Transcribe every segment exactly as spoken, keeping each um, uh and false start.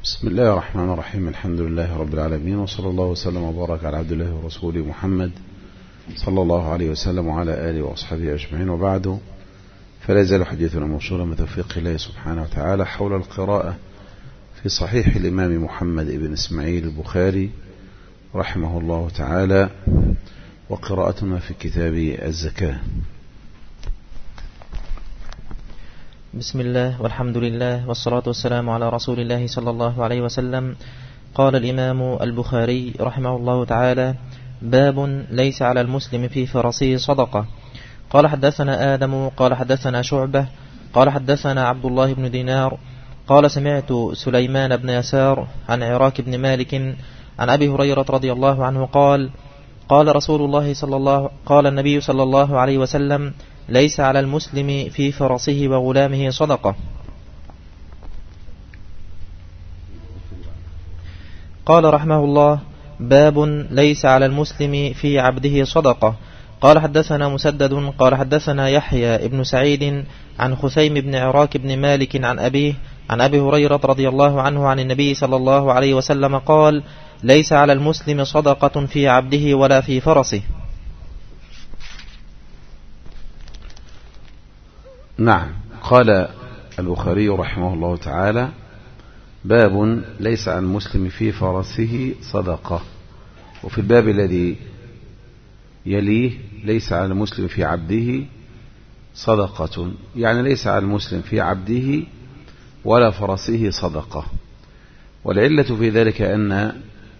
بسم الله الرحمن الرحيم. الحمد لله رب العالمين، وصلى الله وسلم وبارك على عبد الله ورسوله محمد صلى الله عليه وسلم وعلى آله وأصحابه أجمعين، وبعد، فلا يزال حديثنا موصولا من توفيق الله سبحانه وتعالى حول القراءة في صحيح الإمام محمد بن إسماعيل البخاري رحمه الله تعالى، وقراءتنا في كتاب الزكاة. بسم الله والحمد لله والصلاة والسلام على رسول الله صلى الله عليه وسلم. قال الإمام البخاري رحمه الله تعالى: باب ليس على المسلم في فرسه صدقة. قال حدثنا آدم قال حدثنا شعبة قال حدثنا عبد الله بن دينار قال سمعت سليمان بن يسار عن عراك بن مالك عن أبي هريرة رضي الله عنه قال: قال رسول الله صلى الله قال النبي صلى الله عليه وسلم: ليس على المسلم في فرسه وغلامه صدقة. قال رحمه الله: باب ليس على المسلم في عبده صدقة. قال حدثنا مسدد قال حدثنا يحيى ابن سعيد عن خثيم بن عراك بن مالك عن أبيه عن أبي هريرة رضي الله عنه عن النبي صلى الله عليه وسلم قال: ليس على المسلم صدقة في عبده ولا في فرسه. نعم. قال البخاري رحمه الله تعالى: باب ليس على المسلم في فرسه صدقة. وفي الباب الذي يليه: ليس على المسلم في عبده صدقة، يعني ليس على المسلم في عبده ولا فرسه صدقة. والعلة في ذلك أن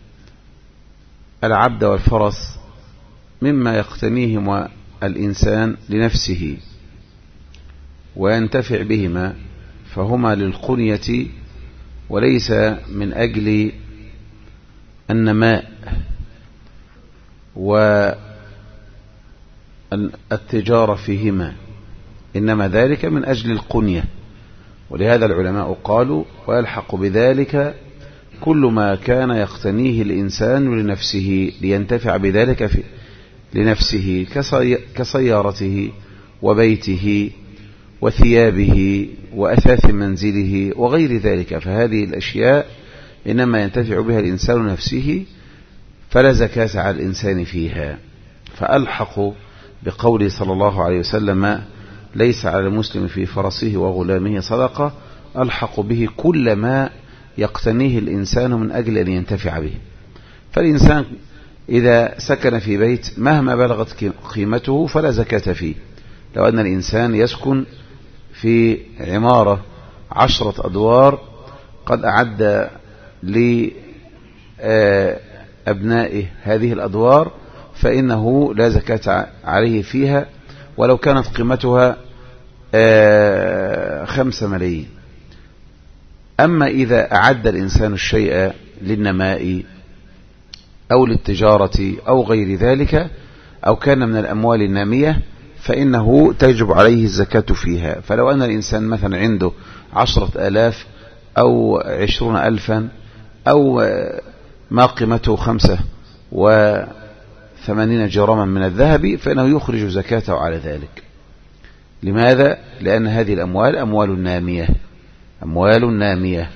العبد والفرس مما يقتنيهما الإنسان لنفسه وينتفع بهما، فهما للقنية وليس من أجل النماء والتجارة فيهما، إنما ذلك من أجل القنية. ولهذا العلماء قالوا: ويلحق بذلك كل ما كان يقتنيه الإنسان لنفسه لينتفع بذلك في لنفسه كسيارته وبيته وثيابه وأثاث منزله وغير ذلك، فهذه الأشياء إنما ينتفع بها الإنسان نفسه، فلا زكاة على الإنسان فيها. فألحق بقوله صلى الله عليه وسلم: ليس على المسلم في فرسه وغلامه صدقة، ألحق به كل ما يقتنيه الإنسان من أجل أن ينتفع به. فالإنسان إذا سكن في بيت مهما بلغت قيمته فلا زكاة فيه. لو أن الإنسان يسكن في عمارة عشرة أدوار قد أعد لأبنائه هذه الأدوار، فإنه لا زكاة عليه فيها ولو كانت قيمتها خمسة ملايين. أما إذا أعد الإنسان الشيء للنماء أو للتجارة أو غير ذلك، أو كان من الأموال النامية، فإنه تجب عليه الزكاة فيها. فلو أن الإنسان مثلا عنده عشرة آلاف أو عشرون ألفا أو ما قيمته خمسة وثمانين جراما من الذهب، فإنه يخرج زكاته على ذلك. لماذا؟ لأن هذه الأموال أموال نامية أموال نامية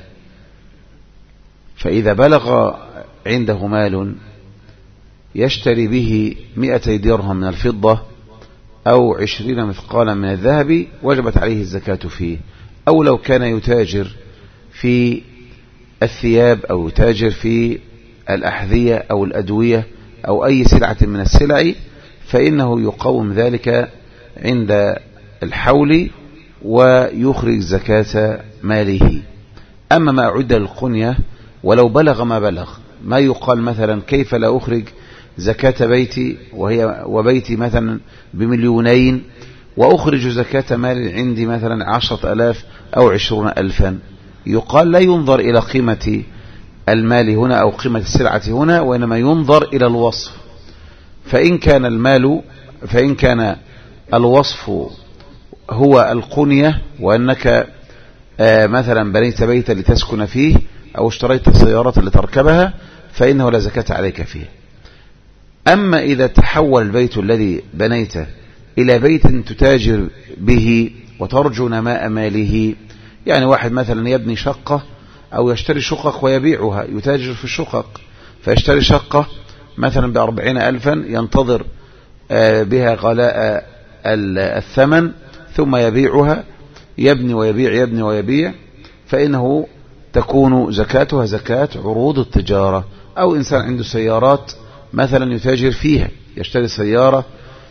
فإذا بلغ عنده مال يشتري به مئتي درهم من الفضة أو عشرين مثقالا من الذهب، وجبت عليه الزكاة فيه. أو لو كان يتاجر في الثياب أو يتاجر في الأحذية أو الأدوية أو أي سلعة من السلع، فإنه يقوم ذلك عند الحول ويخرج زكاة ماله. أما ما أعد للقنية ولو بلغ ما بلغ، ما يقال مثلا: كيف لا أخرج زكاة بيتي وهي وبيتي مثلا بمليونين وأخرج زكاة مال عندي مثلا عشرة ألاف أو عشرون ألفا. يقال: لا ينظر إلى قيمة المال هنا أو قيمة السلعة هنا، وإنما ينظر إلى الوصف. فإن كان المال فإن كان الوصف هو القنية، وأنك مثلا بنيت بيتا لتسكن فيه أو اشتريت سيارة لتركبها، فإنه لا زكاة عليك فيه. أما إذا تحول البيت الذي بنيته إلى بيت تتاجر به وترجو نماء ماله، يعني واحد مثلا يبني شقة أو يشتري شقق ويبيعها، يتاجر في الشقق، فيشتري شقة مثلا بأربعين ألفا ينتظر بها غلاء الثمن ثم يبيعها، يبني ويبيع يبني ويبيع، فإنه تكون زكاتها زكاة عروض التجارة. أو إنسان عنده سيارات مثلا يتاجر فيها، يشتري سيارة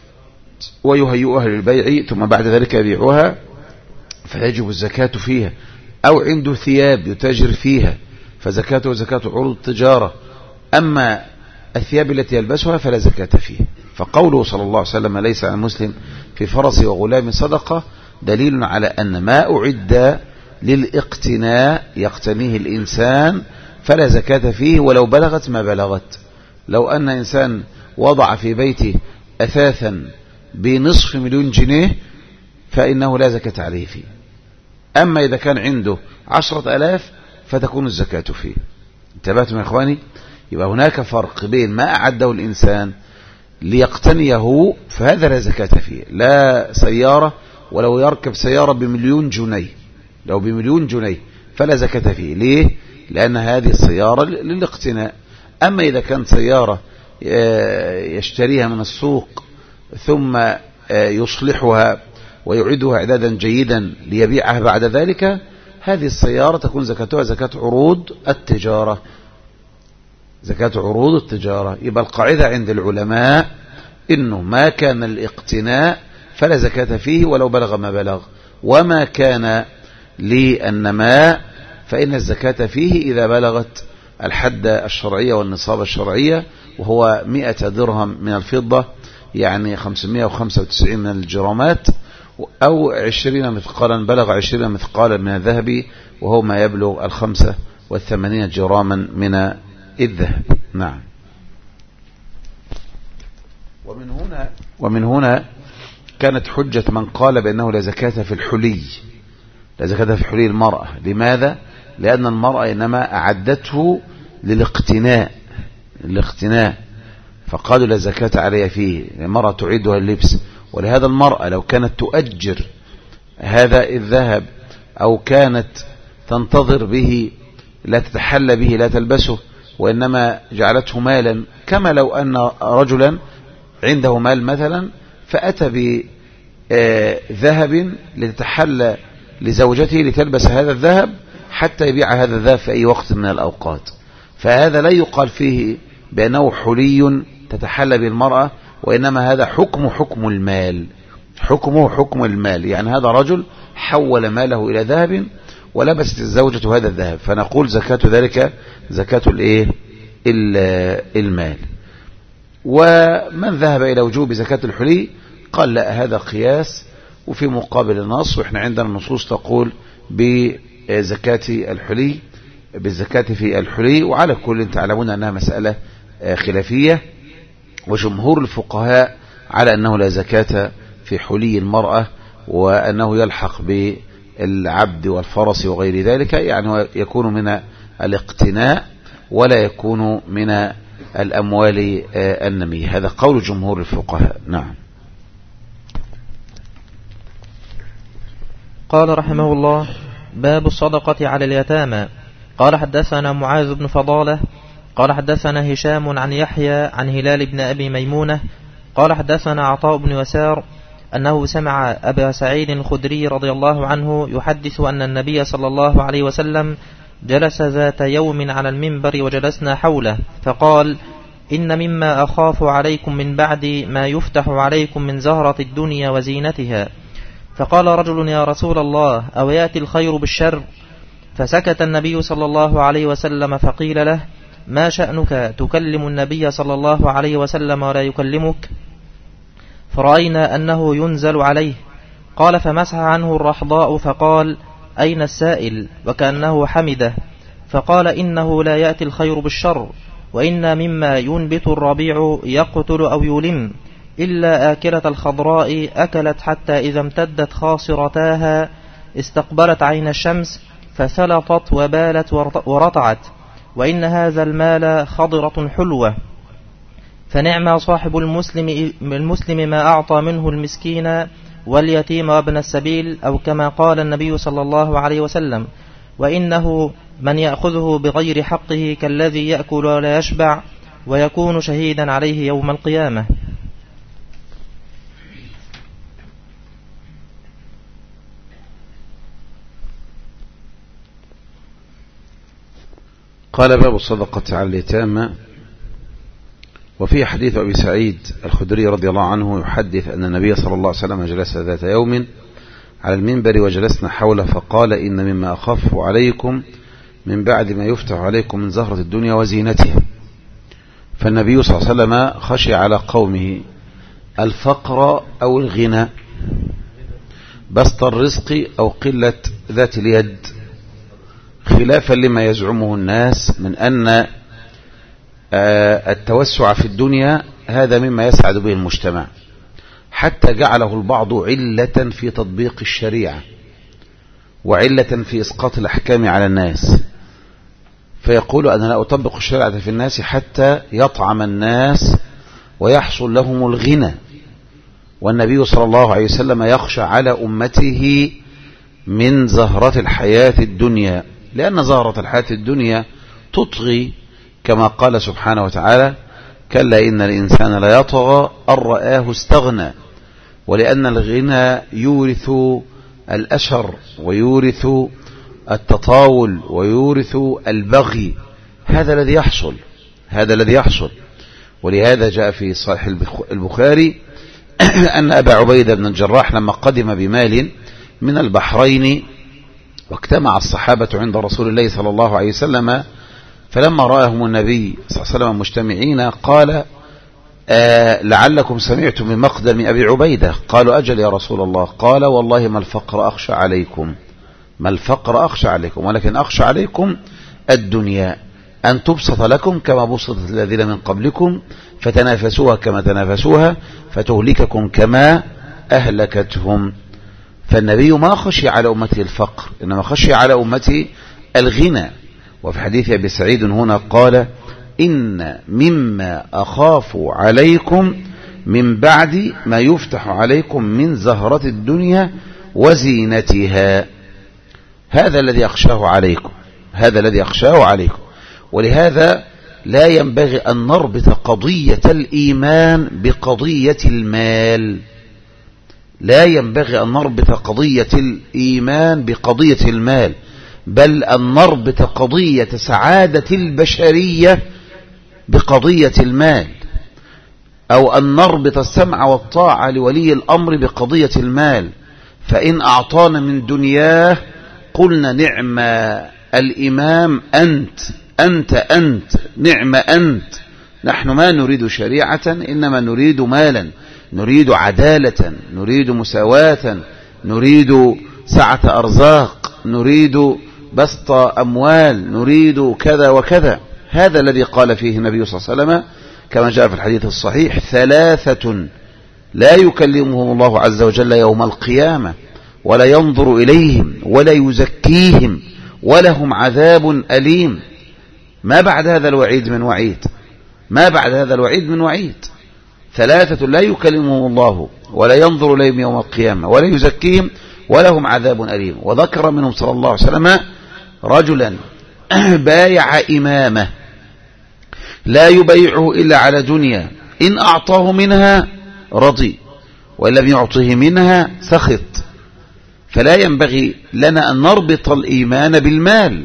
ويهيئها للبيع ثم بعد ذلك يبيعها فيجب الزكاة فيها. أو عنده ثياب يتاجر فيها فزكاته زكاة عروض التجارة. أما الثياب التي يلبسها فلا زكاة فيها. فقوله صلى الله عليه وسلم ليس على المسلم في فرس وغلام صدقة دليل على أن ما أعد للاقتناء يقتنيه الإنسان فلا زكاة فيه ولو بلغت ما بلغت. لو أن إنسان وضع في بيته أثاثا بنصف مليون جنيه فإنه لا زكاة عليه فيه. أما إذا كان عنده عشرة ألاف فتكون الزكاة فيه. انتبهتم يا إخواني؟ يبقى هناك فرق بين ما أعده الإنسان ليقتنيه فهذا لا زكاة فيه. لا سيارة ولو يركب سيارة بمليون جنيه، لو بمليون جنيه فلا زكاة فيه. ليه؟ لأن هذه السيارة للاقتناء. أما إذا كانت سيارة يشتريها من السوق ثم يصلحها ويعيدها إعدادا جيدا ليبيعها بعد ذلك، هذه السيارة تكون زكاتها زكاة عروض التجارة، زكاة عروض التجارة. يبقى القاعدة عند العلماء إنه ما كان الاقتناء فلا زكاة فيه ولو بلغ ما بلغ، وما كان للنماء فإن الزكاة فيه إذا بلغت الحد الشرعية والنصاب الشرعية، وهو مئة درهم من الفضة يعني خمسمائة وخمسة وتسعين من الجرامات، أو عشرين مثقالا بلغ عشرين مثقالا من الذهب، وهو ما يبلغ الخمسة والثمانين جراما من الذهب. نعم. ومن هنا ومن هنا كانت حجة من قال بأنه لا زكاة في الحلي، لا زكاة في حلي المرأة. لماذا؟ لأن المرأة إنما أعدته للاقتناء، الاقتناء فقالوا لا زكاة عليها فيه، المرأة تعيدها اللبس. ولهذا المرأة لو كانت تؤجر هذا الذهب أو كانت تنتظر به لا تتحلى به لا تلبسه وإنما جعلته مالا، كما لو أن رجلا عنده مال مثلا فأتى بذهب لتتحلى لزوجته لتلبس هذا الذهب حتى يبيع هذا الذهب في أي وقت من الأوقات، فهذا لا يقال فيه بأنه حلي تتحلى بالمرأة، وإنما هذا حكم حكم المال، حكمه حكم المال. يعني هذا رجل حول ماله إلى ذهب ولبست الزوجة هذا الذهب، فنقول زكاة ذلك زكاة الايه المال. ومن ذهب إلى وجوب زكاة الحلي قال لا، هذا قياس وفي مقابل النص، وإحنا عندنا النصوص تقول بزكاة الحلي بالزكاة في الحلي. وعلى كل تعلمون أنها مسألة خلافية، وجمهور الفقهاء على أنه لا زكاة في حلي المرأة، وأنه يلحق بالعبد والفرس وغير ذلك، يعني يكون من الاقتناء ولا يكون من الأموال النمية. هذا قول جمهور الفقهاء. نعم. قال رحمه الله: باب الصدقة على اليتامى. قال حدثنا معاذ بن فضالة قال حدثنا هشام عن يحيى عن هلال بن أبي ميمونة قال حدثنا عطاء بن يسار أنه سمع أبا سعيد الخدري رضي الله عنه يحدث أن النبي صلى الله عليه وسلم جلس ذات يوم على المنبر وجلسنا حوله فقال: إن مما أخاف عليكم من بعد ما يفتح عليكم من زهرة الدنيا وزينتها. فقال رجل: يا رسول الله، أو يأتي الخير بالشر؟ فسكت النبي صلى الله عليه وسلم فقيل له: ما شأنك تكلم النبي صلى الله عليه وسلم ولا يكلمك؟ فرأينا أنه ينزل عليه. قال: فمسح عنه الرحضاء فقال: أين السائل؟ وكأنه حمده. فقال: إنه لا يأتي الخير بالشر، وإن مما ينبت الربيع يقتل أو يلم، إلا آكلة الخضراء أكلت حتى إذا امتدت خاصرتاها استقبلت عين الشمس فثلطت وبالت ورطعت، وإن هذا المال خضرة حلوة، فنعم صاحب المسلم, المسلم ما أعطى منه المسكين واليتيم وابن السبيل، أو كما قال النبي صلى الله عليه وسلم: وإنه من يأخذه بغير حقه كالذي يأكل ولا يشبع ويكون شهيدا عليه يوم القيامة. قال باب الصدقة على اليتامى. وفي حديث أبي سعيد الخدري رضي الله عنه يحدث أن النبي صلى الله عليه وسلم جلس ذات يوم على المنبر وجلسنا حوله فقال إن مما أخاف عليكم من بعد ما يفتح عليكم من زهرة الدنيا وزينتها. فالنبي صلى الله عليه وسلم خشي على قومه الفقر أو الغنى، بسط الرزق أو قلة ذات اليد، خلافا لما يزعمه الناس من أن التوسع في الدنيا هذا مما يسعد به المجتمع، حتى جعله البعض علة في تطبيق الشريعة وعلة في إسقاط الأحكام على الناس، فيقول أنا لا أطبق الشريعة في الناس حتى يطعم الناس ويحصل لهم الغنى. والنبي صلى الله عليه وسلم يخشى على أمته من زهرة الحياة الدنيا، لأن زهرة الحياة الدنيا تطغي كما قال سبحانه وتعالى كلا إن الإنسان لا يطغى أن رآه استغنى، ولأن الغنى يورث الأشر ويورث التطاول ويورث البغي. هذا الذي يحصل هذا الذي يحصل ولهذا جاء في صحيح البخاري أن أبا عبيدة بن الجراح لما قدم بمال من البحرين واجتمع الصحابة عند رسول الله صلى الله عليه وسلم، فلما رآهم النبي صلى الله عليه وسلم مجتمعين قال آه لعلكم سمعتم من مقدم أبي عبيدة؟ قالوا أجل يا رسول الله. قال والله ما الفقر أخشى عليكم ما الفقر أخشى عليكم ولكن أخشى عليكم الدنيا أن تبسط لكم كما بسطت الذين من قبلكم فتنافسوها كما تنافسوها فتهلككم كما أهلكتهم. فالنبي ما خشي على أمته الفقر، إنما خشي على أمته الغنى. وفي حديث أبي سعيد هنا قال إن مما أخاف عليكم من بعد ما يفتح عليكم من زهرة الدنيا وزينتها. هذا الذي أخشاه عليكم هذا الذي أخشاه عليكم ولهذا لا ينبغي أن نربط قضية الإيمان بقضية المال لا ينبغي أن نربط قضية الإيمان بقضية المال بل أن نربط قضية سعادة البشرية بقضية المال، أو أن نربط السمع والطاعة لولي الأمر بقضية المال. فإن أعطانا من دنياه قلنا نعم الإمام أنت أنت أنت نعم أنت. نحن ما نريد شريعة إنما نريد مالا، نريد عدالة، نريد مساواة، نريد سعة أرزاق، نريد بسط أموال، نريد كذا وكذا. هذا الذي قال فيه النبي صلى الله عليه وسلم كما جاء في الحديث الصحيح ثلاثة لا يكلمهم الله عز وجل يوم القيامة ولا ينظر إليهم ولا يزكيهم ولهم عذاب أليم. ما بعد هذا الوعيد من وعيد ما بعد هذا الوعيد من وعيد ثلاثة لا يكلمهم الله ولا ينظر إليهم يوم القيامة ولا يزكيهم ولهم عذاب أليم. وذكر منهم صلى الله عليه وسلم رجلا بايع إمامه لا يبيعه إلا على دنيا إن أعطاه منها رضي وإن لم يعطه منها سخط. فلا ينبغي لنا أن نربط الإيمان بالمال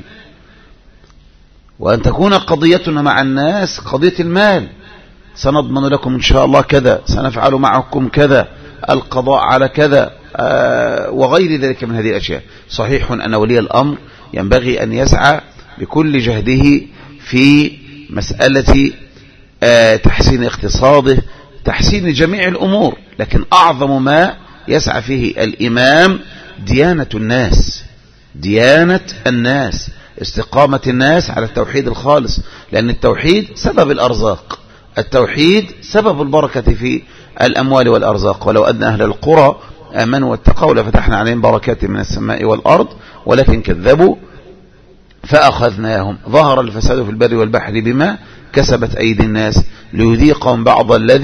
وأن تكون قضيتنا مع الناس قضية المال. سنضمن لكم إن شاء الله كذا، سنفعل معكم كذا، القضاء على كذا آه وغير ذلك من هذه الأشياء. صحيح أن ولي الأمر ينبغي أن يسعى بكل جهده في مسألة آه تحسين اقتصاده، تحسين جميع الأمور، لكن أعظم ما يسعى فيه الإمام ديانة الناس ديانة الناس استقامة الناس على التوحيد الخالص، لأن التوحيد سبب الأرزاق، التوحيد سبب البركة في الأموال والأرزاق. ولو أن أهل القرى آمنوا واتقوا لفتحنا عليهم بركات من السماء والأرض ولكن كذبوا فأخذناهم. ظهر الفساد في البر والبحر بما كسبت أيدي الناس ليذيقهم بعض الذي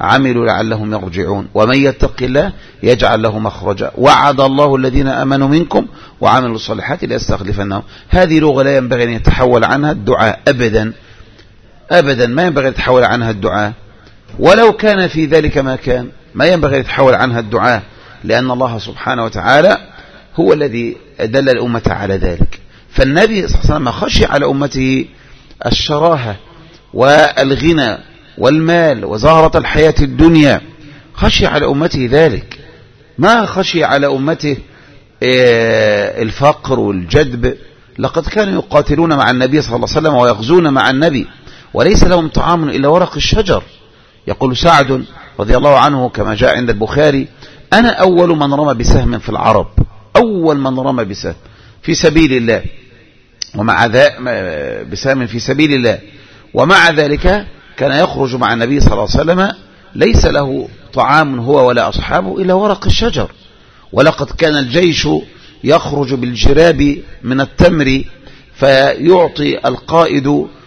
عملوا لعلهم يرجعون ومن يتق الله يجعل له مخرجا وعد الله الذين آمنوا منكم وعملوا الصالحات ليستخلفنهم. هذه لغة لا ينبغي أن يتحول عنها الدعاء أبدا أبدا، ما ينبغي أن يتحول عنها الدعاء ولو كان في ذلك ما كان، ما ينبغي أن يتحول عنها الدعاء، لأن الله سبحانه وتعالى هو الذي دل الأمة على ذلك. فالنبي صلى الله عليه وسلم خشي على أمته الشراهة والغنى والمال وزهرة الحياة الدنيا، خشي على أمته ذلك، ما خشي على أمته الفقر والجدب. لقد كانوا يقاتلون مع النبي صلى الله عليه وسلم ويغزون مع النبي وليس لهم طعام إلا ورق الشجر. يقول سعد رضي الله عنه كما جاء عند البخاري: أنا أول من رمى بسهم في العرب، أول من رمى بسهم في سبيل الله، ومع ذلك بسهم في سبيل الله، ومع ذلك كان يخرج مع النبي صلى الله عليه وسلم ليس له طعام هو ولا أصحابه إلا ورق الشجر. ولقد كان الجيش يخرج بالجراب من التمر فيعطي القائد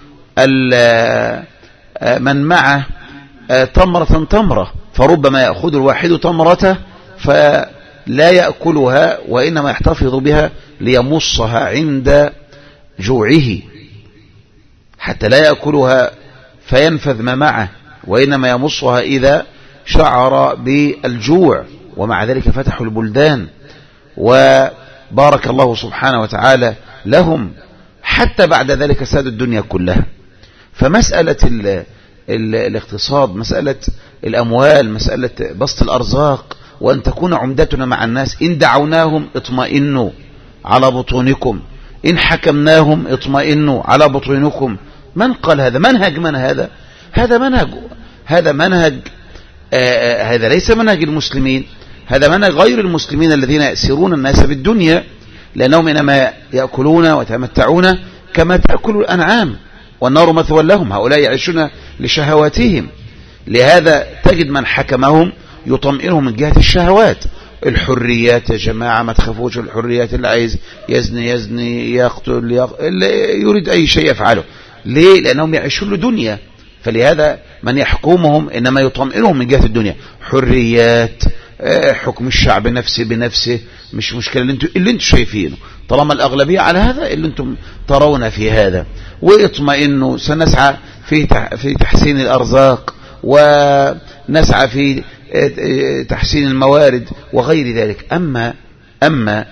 من معه تمرة تمرة، فربما يأخذ الواحد تمرته فلا يأكلها وإنما يحتفظ بها ليمصها عند جوعه، حتى لا يأكلها فينفذ ما معه، وإنما يمصها إذا شعر بالجوع. ومع ذلك فتحوا البلدان وبارك الله سبحانه وتعالى لهم، حتى بعد ذلك سادوا الدنيا كلها. فمسألة ال ال الاقتصاد، مسألة الأموال، مسألة بسط الأرزاق، وأن تكون عمدتنا مع الناس. إن دعوناهم اطمئنوا على بطونكم، إن حكمناهم اطمئنوا على بطونكم. من قال هذا؟ منهج من هذا؟ هذا منهج هذا منهج آه هذا ليس منهج المسلمين، هذا منهج غير المسلمين الذين يأسرون الناس بالدنيا، لأنهم إنما يأكلون ويتمتعون كما تأكل الأنعام والنار مثوى لهم. هؤلاء يعيشون لشهواتهم، لهذا تجد من حكمهم يطمئنهم من جهة الشهوات. الحريات يا جماعة، ما تخافوش، الحريات، اللي عايز يزني يزني، يقتل يقتل، اللي يريد أي شيء يفعله. ليه؟ لأنهم يعيشون لدنيا، فلهذا من يحكمهم إنما يطمئنهم من جهة الدنيا. حريات، حكم الشعب نفسه بنفسه، مش مشكلة اللي انتم اللي انتم شايفينه، طالما الأغلبية على هذا اللي انتم ترون في هذا. واطمئنوا، سنسعى في في تحسين الأرزاق، ونسعى في تحسين الموارد وغير ذلك. أما أما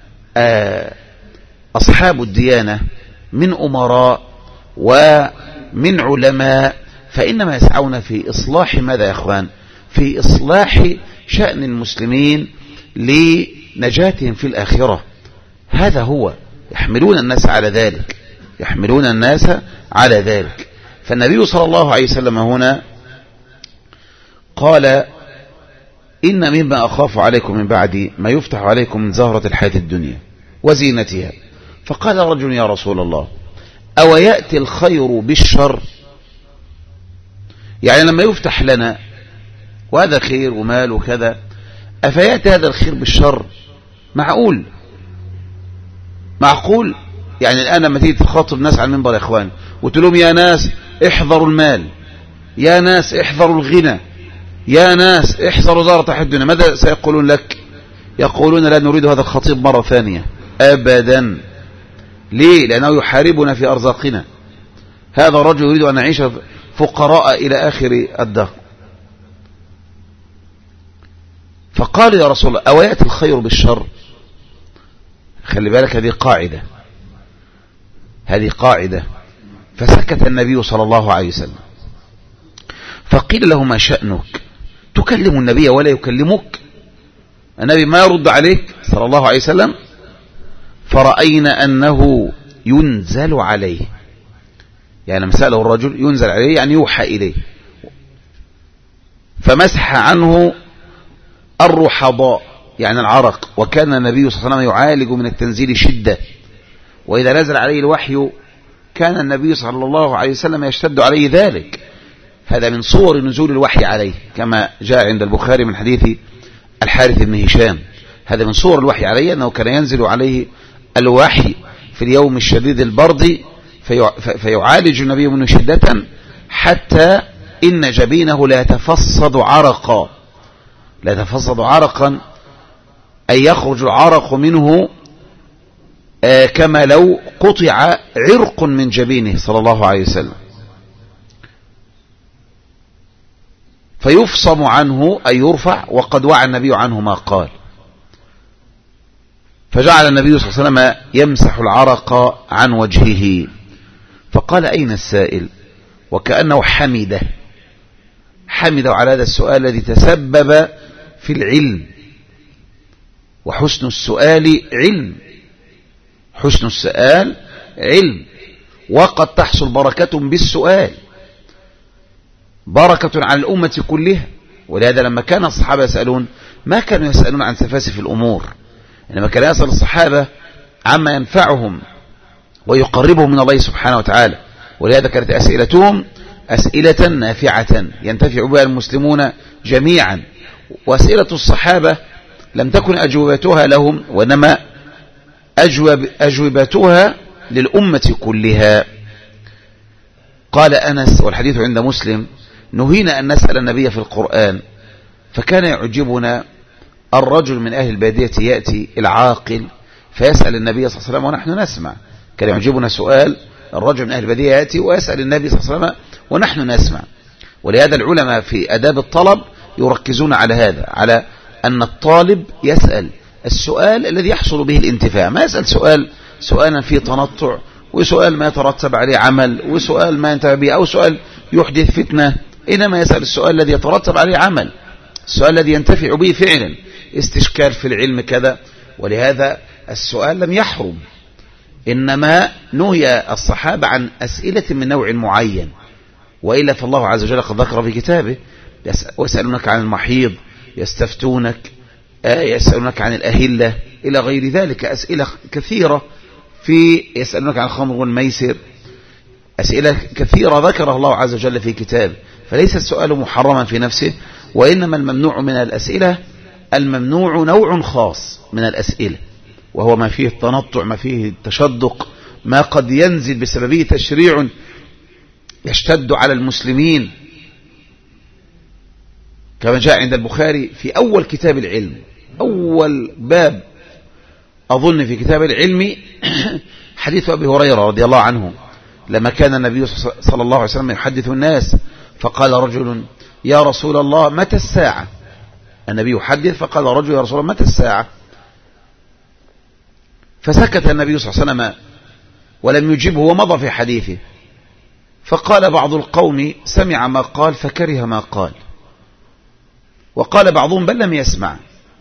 أصحاب الديانة من أمراء ومن علماء فإنما يسعون في إصلاح ماذا يا أخوان؟ في إصلاح شأن المسلمين لنجاتهم في الآخرة. هذا هو، يحملون الناس على ذلك، يحملون الناس على ذلك. فالنبي صلى الله عليه وسلم هنا قال: إن مما أخاف عليكم من بعدي ما يفتح عليكم من زهرة الحياة الدنيا وزينتها. فقال رجل: يا رسول الله، أو يأتي الخير بالشر؟ يعني لما يفتح لنا وهذا خير ومال وكذا، أفيأتي هذا الخير بالشر؟ معقول معقول يعني الآن لما تيجي تخاطب الناس على المنبر يا إخوان وتقول لهم: يا ناس احذروا المال، يا ناس احذروا الغنى، يا ناس احذروا زهرة الحياة الدنيا، ماذا سيقولون لك؟ يقولون: لا نريد هذا الخطيب مرة ثانية أبدا. ليه؟ لأنه يحاربنا في أرزاقنا. هذا الرجل يريد أن نعيش فقراء إلى آخر الدهر. فقال: يا رسول الله، أو يأتي الخير بالشر؟ خلي بالك، هذه قاعدة، هذه قاعدة. فسكت النبي صلى الله عليه وسلم. فقيل له: ما شأنك؟ تكلم النبي ولا يكلمك؟ النبي ما يرد عليك صلى الله عليه وسلم. فرأينا أنه ينزل عليه، يعني مسأله الرجل ينزل عليه يعني يوحى إليه. فمسح عنه الرحضاء يعني العرق، وكان النبي صلى الله عليه وسلم يعالج من التنزيل شدة، وإذا نزل عليه الوحي كان النبي صلى الله عليه وسلم يشتد عليه ذلك. هذا من صور نزول الوحي عليه، كما جاء عند البخاري من حديث الحارث بن هشام. هذا من صور الوحي عليه، أنه كان ينزل عليه الوحي في اليوم الشديد البرد، فيعالج النبي منه شدة حتى إن جبينه لا يتفصد عرقا، لا يتفصد عرقا أي يخرج العرق منه آه كما لو قطع عرق من جبينه صلى الله عليه وسلم، فيفصم عنه أي يرفع، وقد وعى النبي عنه ما قال. فجعل النبي صلى الله عليه وسلم يمسح العرق عن وجهه، فقال أين السائل؟ وكأنه حمده حمده على هذا السؤال الذي تسبب في العلم، وحسن السؤال علم، حسن السؤال علم، وقد تحصل بركة بالسؤال، بركة على الأمة كلها. ولهذا لما كان الصحابة يسألون ما كانوا يسألون عن سفاسف الأمور، إنما كان يسأل الصحابة عما ينفعهم ويقربهم من الله سبحانه وتعالى. ولهذا كانت أسئلتهم أسئلة نافعة ينتفع بها المسلمون جميعا، وأسئلة الصحابة لم تكن أجوبتها لهم، وإنما أجوب أجوبتها للأمة كلها. قال أنس، والحديث عند مسلم: نهينا أن نسأل النبي في القرآن، فكان يعجبنا الرجل من أهل البادية يأتي العاقل فيسأل النبي صلى الله عليه وسلم ونحن نسمع. كان يعجبنا سؤال الرجل من أهل البادية يأتي ويسأل النبي صلى الله عليه وسلم ونحن نسمع. ولهذا العلماء في أداب الطلب يركزون على هذا، على أن الطالب يسأل السؤال الذي يحصل به الانتفاع، ما يسأل سؤال سؤالا فيه تنطع، وسؤال ما يترتب عليه عمل، وسؤال ما ينتفع به، أو سؤال يحدث فتنة. إنما يسأل السؤال الذي يترتب عليه عمل، السؤال الذي ينتفع به فعلا، استشكال في العلم كذا. ولهذا السؤال لم يحرم، إنما نهي الصحابة عن أسئلة من نوع معين، وإلا فالله عز وجل قد ذكر في كتابه: ويسألونك عن المحيض، يستفتونك، يسألونك عن الأهلة، إلى غير ذلك. أسئلة كثيرة، في يسألونك عن الخمر والميسر، أسئلة كثيرة ذكرها الله عز وجل في كتابه. فليس السؤال محرما في نفسه، وإنما الممنوع من الأسئلة، الممنوع نوع خاص من الأسئلة، وهو ما فيه التنطع، ما فيه التشدق، ما قد ينزل بسببه تشريع يشتد على المسلمين، كما جاء عند البخاري في أول كتاب العلم، أول باب أظن في كتاب العلم، حديث أبي هريرة رضي الله عنه، لما كان النبي صلى الله عليه وسلم يحدث الناس فقال رجل: يا رسول الله متى الساعة؟ النبي يحدث فقال رجل: يا رسول الله متى الساعة؟ فسكت النبي صلى الله عليه وسلم ولم يجبه ومضى في حديثه. فقال بعض القوم: سمع ما قال فكره ما قال. وقال بعضهم: بل لم يسمع.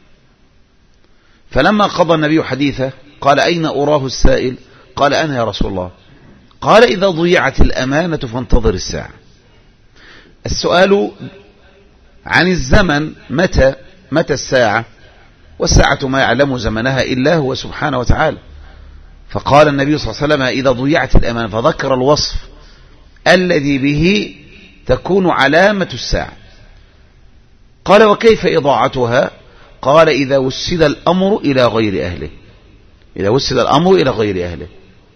فلما قضى النبي حديثه قال: أين أراه السائل؟ قال: أنا يا رسول الله. قال: إذا ضيعت الأمانة فانتظر الساعة. السؤال عن الزمن، متى متى الساعة؟ والساعة ما يعلم زمنها إلا هو سبحانه وتعالى. فقال النبي صلى الله عليه وسلم: إذا ضيعت الأمانة، فذكر الوصف الذي به تكون علامة الساعة. قال: وكيف إضاعتها؟ قال: إذا وسد الأمر إلى غير أهله، إذا وسد الأمر إلى غير أهله.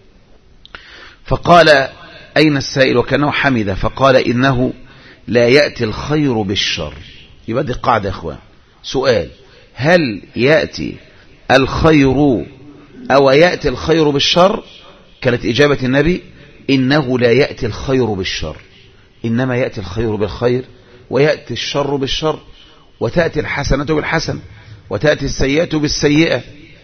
فقال: أين السائل؟ وكانه حمده، فقال: إنه لا يأتي الخير بالشر. يبقى دي قاعدة يا أخوان. سؤال: هل يأتي الخير أو يأتي الخير بالشر؟ كانت إجابة النبي: إنه لا يأتي الخير بالشر، إنما يأتي الخير بالخير، ويأتي الشر بالشر، وتأتي الحسنة بالحسن، وتأتي السيئة بالسيئة.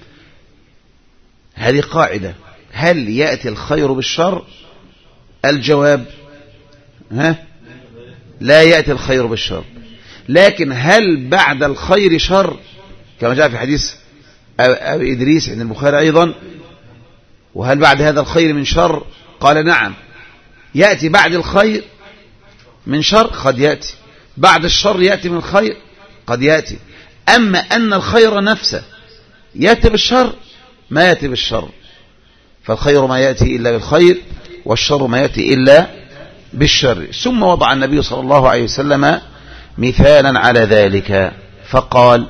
هذه قاعدة. هل يأتي الخير بالشر؟ الجواب: ها لا يأتي الخير بالشر. لكن هل بعد الخير شر؟ كما جاء في حديث أبي إدريس عند البخاري أيضا: وهل بعد هذا الخير من شر؟ قال: نعم. يأتي بعد الخير من شر، قد يأتي بعد الشر، يأتي من الخير، قد يأتي. أما أن الخير نفسه يأتي بالشر، ما يأتي بالشر. فالخير ما يأتي إلا بالخير، والشر ما يأتي إلا بالشر. ثم وضع النبي صلى الله عليه وسلم مثالا على ذلك فقال: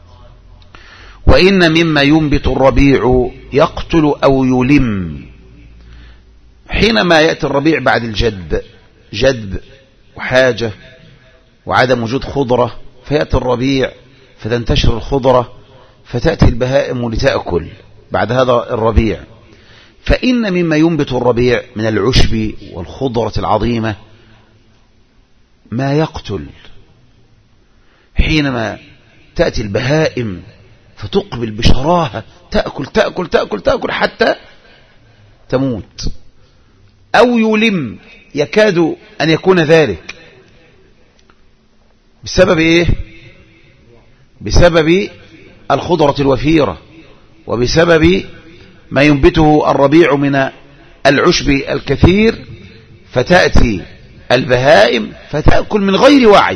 وإن مما ينبت الربيع يقتل أو يلم. حينما يأتي الربيع بعد الجدب، جدب وحاجة وعدم وجود خضرة، فيأتي الربيع فتنتشر الخضرة فتأتي البهائم لتأكل بعد هذا الربيع. فإن مما ينبت الربيع من العشب والخضرة العظيمة ما يقتل، حينما تأتي البهائم فتقبل بشراهة تأكل تأكل تأكل تأكل حتى تموت، أو يلم، يكاد أن يكون ذلك بسبب إيه؟ بسبب الخضرة الوفيرة، وبسبب ما ينبته الربيع من العشب الكثير، فتأتي البهائم فتأكل من غير وعي.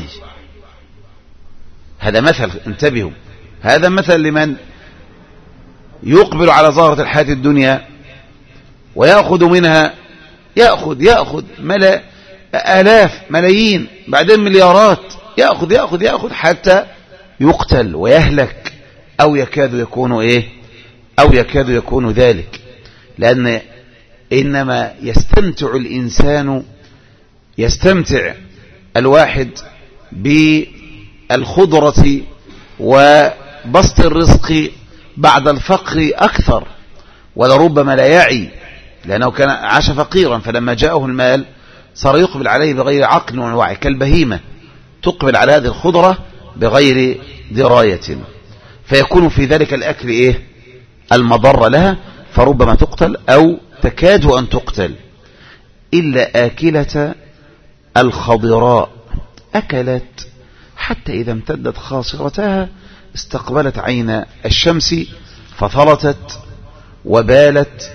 هذا مثل، انتبهوا، هذا مثل لمن يقبل على ظاهرة الحياة الدنيا ويأخذ منها، يأخذ يأخذ ملا آلاف ملايين بعدين مليارات، يأخذ يأخذ يأخذ حتى يقتل ويهلك، أو يكاد يكون إيه؟ أو يكاد يكون ذلك. لأن إنما يستمتع الإنسان، يستمتع الواحد بالخضرة وبسط الرزق بعد الفقر أكثر، ولربما لا يعي، لأنه كان عاش فقيرا، فلما جاءه المال صار يقبل عليه بغير عقل ووعي، كالبهيمة تقبل على هذه الخضرة بغير دراية، فيكون في ذلك الأكل إيه؟ المضر لها، فربما تقتل أو تكاد أن تقتل. إلا آكلة الخضراء، أكلت حتى إذا امتدت خاصرتها استقبلت عين الشمس فثلتت وبالت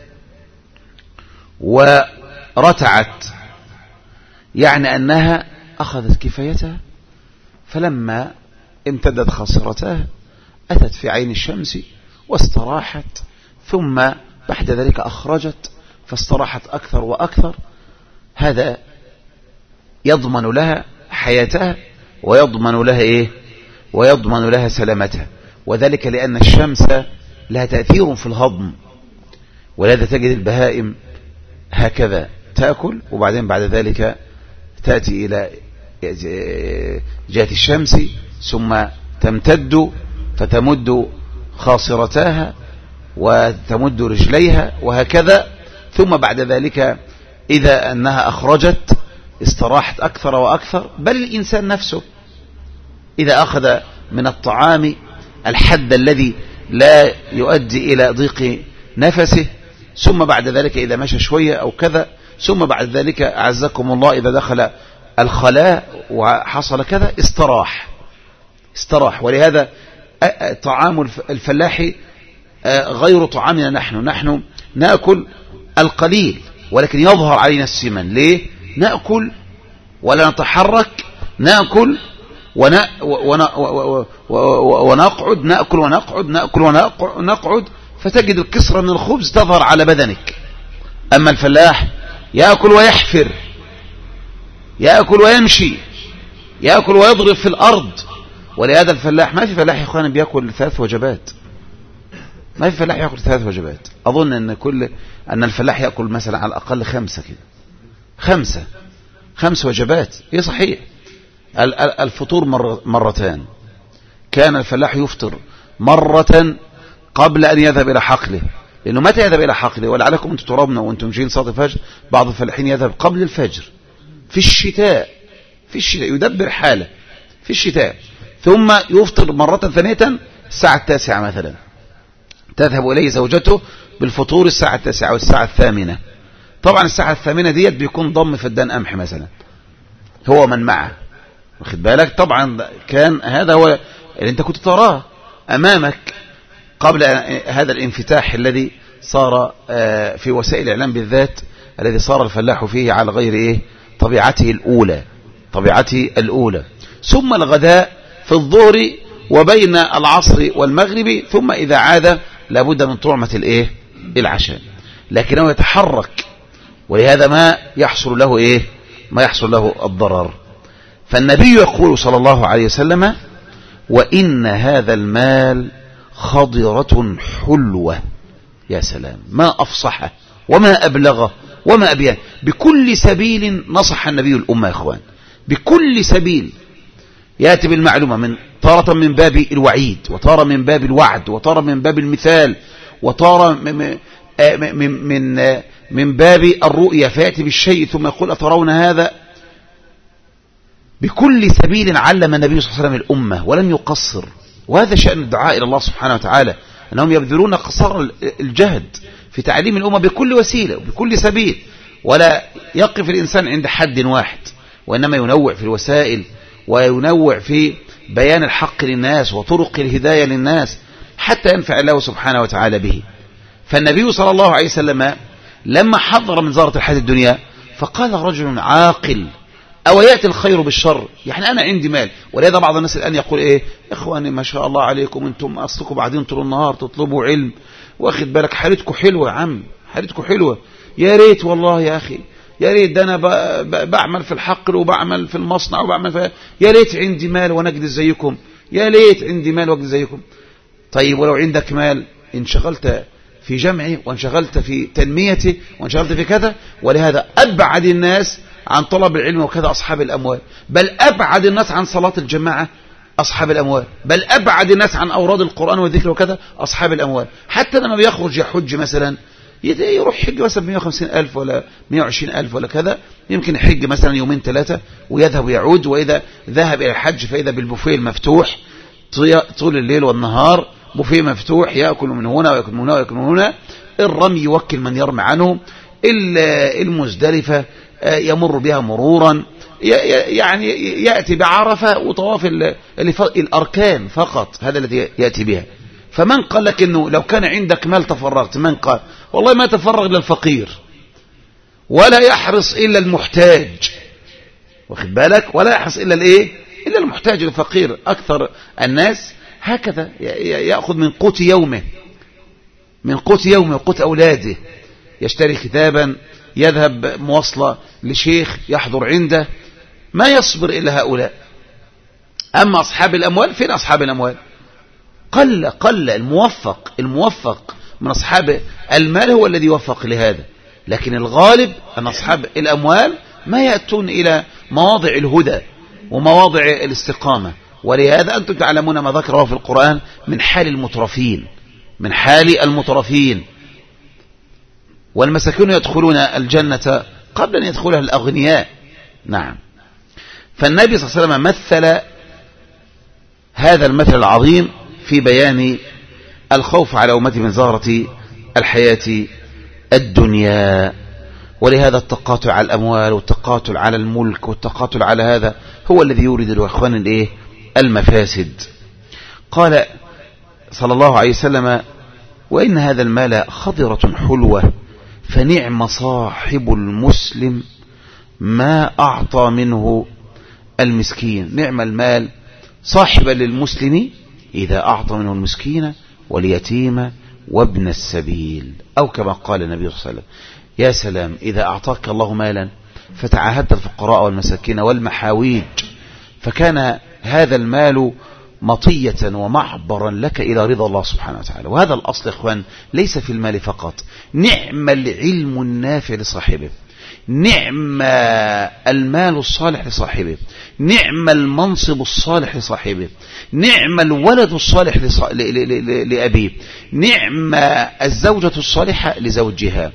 ورتعت، يعني أنها أخذت كفايتها، فلما امتدت خاصرتها أتت في عين الشمس واستراحت، ثم بعد ذلك أخرجت فاستراحت أكثر وأكثر. هذا يضمن لها حياتها ويضمن لها إيه؟ ويضمن لها سلامتها، وذلك لأن الشمس لها تأثير في الهضم، ولذا تجد البهائم هكذا تأكل، وبعدين بعد ذلك تأتي إلى جهة الشمس ثم تمتد فتمد خاصرتها وتمد رجليها وهكذا، ثم بعد ذلك إذا أنها أخرجت استراحت أكثر وأكثر. بل الإنسان نفسه إذا أخذ من الطعام الحد الذي لا يؤدي إلى ضيق نفسه، ثم بعد ذلك إذا مشى شوية أو كذا، ثم بعد ذلك أعزكم الله إذا دخل الخلاء وحصل كذا استراح استراح. ولهذا طعام الفلاح غير طعامنا نحن نحن نأكل القليل ولكن يظهر علينا السمن. ليه؟ نأكل ولا نتحرك، نأكل ونقعد، نأكل ونقعد، نأكل ونقعد، فتجد الكسرة من الخبز تظهر على بدنك. أما الفلاح يأكل ويحفر، يأكل ويمشي، يأكل ويضرب في الأرض. ولهذا الفلاح، ما في فلاح يا اخواني بيأكل ثلاث وجبات، ما في فلاح يأكل ثلاث وجبات. أظن أن كل أن الفلاح يأكل مثلا على الأقل خمسة كده، خمسة خمس وجبات. إيه صحيح. الفطور مر مرتان، كان الفلاح يفطر مرة قبل أن يذهب إلى حقله، لأنه متى يذهب إلى حقله؟ ولعلكم أنتم ترابنا وأنتم جايين صلاة الفجر، بعض الفلاحين يذهب قبل الفجر في الشتاء، في الشتاء يدبر حاله في الشتاء، ثم يفطر مرة ثانية الساعة التاسعة مثلا، تذهب إليه زوجته بالفطور الساعة التاسعة أو الساعة الثامنة. طبعا الساعة الثامنة ديت بيكون ضم فدان قمح مثلا هو من معه، واخد بالك؟ طبعا كان هذا هو اللي انت كنت تراه أمامك قبل هذا الانفتاح الذي صار في وسائل الإعلام بالذات، الذي صار الفلاح فيه على غير إيه؟ طبيعته الأولى، طبيعته الأولى. ثم الغداء في الظهر وبين العصر والمغرب، ثم إذا عاد لابد من طعمة الإيه؟ العشاء. لكنه يتحرك، ولهذا ما يحصل له إيه؟ ما يحصل له الضرر. فالنبي يقول صلى الله عليه وسلم: وإن هذا المال خضرة حلوة. يا سلام، ما أفصحه وما أبلغه وما أبيان. بكل سبيل نصح النبي الأمة يا إخوان، بكل سبيل يأتي بالمعلومة، من تارة من باب الوعيد، وتارة من باب الوعد، وتارة من باب المثال، وتارة من من من من باب الرؤية، فيأتي بالشيء ثم يقول أترون هذا. بكل سبيل علم النبي صلى الله عليه وسلم الأمة ولم يقصر. وهذا شأن الدعاء إلى الله سبحانه وتعالى، أنهم يبذلون قصار الجهد في تعليم الأمة بكل وسيلة وبكل سبيل، ولا يقف الإنسان عند حد واحد، وإنما ينوع في الوسائل وينوع في بيان الحق للناس وطرق الهداية للناس حتى ينفع الله سبحانه وتعالى به. فالنبي صلى الله عليه وسلم لما حضر من زارة الحياة الدنيا فقال رجل عاقل أو يأتي الخير بالشر، يعني أنا عندي مال. ولهذا بعض الناس الآن يقول إيه إخواني ما شاء الله عليكم أنتم أصلكم بعدين طول النهار تطلبوا علم، واخد بالك حالتكم حلوة يا عم، حالتكم حلوة، يا ريت والله يا أخي، يا ريت ده أنا بعمل في الحقل وبعمل في المصنع وبعمل في، يا ريت عندي مال ونجد زيكم، يا ريت عندي مال واجد زيكم. طيب ولو عندك مال انشغلت في جمعه وانشغلت في تنميته وانشغلت في كذا. ولهذا أبعد الناس عن طلب العلم وكذا أصحاب الأموال، بل أبعد الناس عن صلاة الجماعة أصحاب الأموال، بل أبعد الناس عن أوراد القرآن والذكر وكذا أصحاب الأموال. حتى لما بيخرج يحج مثلا يروح يحج مثلا بمئة وخمسين ألف ولا مئة وعشرين ألف ولا كذا، يمكن يحج مثلا يومين ثلاثة ويذهب ويعود. وإذا ذهب إلى الحج فإذا بالبوفيه المفتوح طول الليل والنهار، بوفيه مفتوح يأكل من هنا ويأكل من هنا ويأكل من هنا. الرمي يوكل من يرمي عنه، المزدلفة يمر بها مرورا، يعني يأتي بعرفة وطواف الأركان فقط، هذا الذي يأتي بها. فمن قال لك إنه لو كان عندك مال تفرغت؟ من قال؟ والله ما تفرغ إلا الفقير، ولا يحرص إلا المحتاج، واخد بالك، ولا يحرص إلا الإيه؟ إلا المحتاج الفقير. أكثر الناس هكذا يأخذ من قوت يومه، من قوت يومه وقوت أولاده، يشتري كتابا، يذهب مواصلة لشيخ يحضر عنده، ما يصبر إلا هؤلاء. أما أصحاب الأموال فين أصحاب الأموال؟ قل قل الموفق الموفق من أصحاب المال هو الذي يوفق لهذا. لكن الغالب أن أصحاب الأموال ما يأتون إلى مواضع الهدى ومواضع الاستقامة. ولهذا أنتم تعلمون ما ذكره في القرآن من حال المترفين، من حال المترفين. والمساكين يدخلون الجنة قبل أن يدخلها الأغنياء. نعم. فالنبي صلى الله عليه وسلم مثل هذا المثل العظيم في بيان الخوف على أمته من زهرة الحياة الدنيا. ولهذا التقاتل على الأموال والتقاتل على الملك والتقاتل على هذا هو الذي يورد الإخوان الإيه؟ المفاسد. قال صلى الله عليه وسلم وإن هذا المال خضرة حلوة فنعم صاحب المسلم ما أعطى منه المسكين. نعم المال صاحبا للمسلم إذا أعطى منه المسكين واليتيم وابن السبيل، أو كما قال النبي صلى الله عليه وسلم يا سلام إذا أعطاك الله مالا فتعاهدت الفقراء والمساكين والمحاويج، فكان هذا المال مطية ومعبرا لك إلى رضا الله سبحانه وتعالى. وهذا الأصل إخوان ليس في المال فقط. نعم العلم النافع لصاحبه، نعم المال الصالح لصاحبه، نعم المنصب الصالح لصاحبه، نعم الولد الصالح لأبيه، نعم الزوجة الصالحة لزوجها.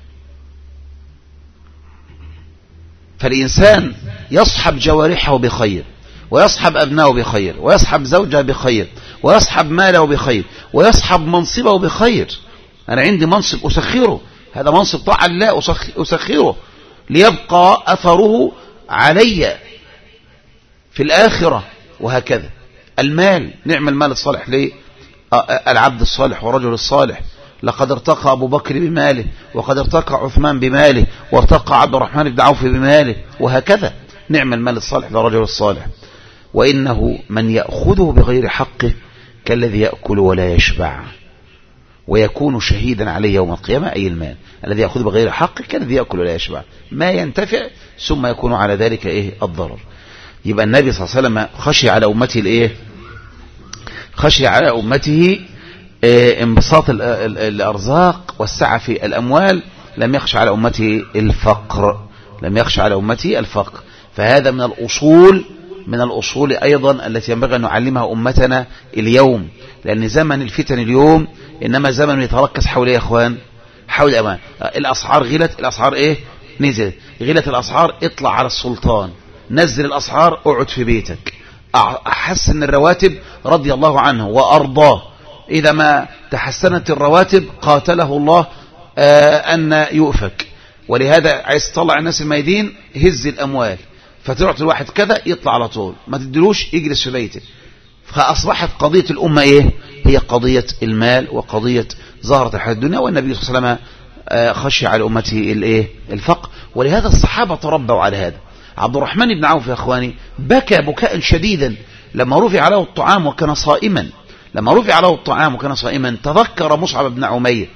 فالإنسان يصحب جوارحه بخير، ويصحب أبنائه بخير، ويصحب زوجه بخير، ويصحب ماله بخير، ويصحب منصبه بخير. أنا عندي منصب أسخره، هذا منصب طاعة الله أسخره ليبقى أثره علي في الآخرة. وهكذا المال، نعم المال الصالح للعبد الصالح والرجل الصالح. لقد ارتقى أبو بكر بماله، وقد ارتقى عثمان بماله، وارتقى عبد الرحمن بن عوف بماله، وهكذا نعم المال الصالح للرجل الصالح. وإنه من يأخذه بغير حقه كالذي يأكل ولا يشبع ويكون شهيدا عليه يوم القيامة. أي المال الذي يأخذ بغير حقه كالذي يأكل ولا يشبع، ما ينتفع ثم يكون على ذلك إيه الضرر. يبقى النبي صلى الله عليه وسلم خشي على أمته الإيه؟ خشي على أمته إيه؟ انبساط الأرزاق والسعة في الأموال. لم يخشى على أمته الفقر، لم يخشى على أمته الفقر. فهذا من الأصول من الأصول أيضا التي ينبغي أن نعلمها أمتنا اليوم، لأن زمن الفتن اليوم إنما زمن يتركز حول يا أخوان، حول أمان. الأسعار غلت، الأسعار إيه نزلت، غلت الأسعار اطلع على السلطان، نزل الأسعار اقعد في بيتك، أحسن الرواتب رضي الله عنه وأرضاه، إذا ما تحسنت الرواتب قاتله الله أن يؤفك. ولهذا عايز تطلع الناس الميدين هز الأموال، فتعطي الواحد كذا يطلع على طول، ما تدلوش يجلس في بيته. فأصبحت قضية الأمة إيه؟ هي قضية المال وقضية ظاهرة الحياة الدنيا، والنبي صلى الله عليه وسلم خشي على أمته الإيه؟ الفقر. ولهذا الصحابة تربوا على هذا. عبد الرحمن بن عوف يا أخواني بكى بكاء شديدا لما رفع له الطعام وكان صائما، لما رفع له الطعام وكان صائما تذكر مصعب بن عمير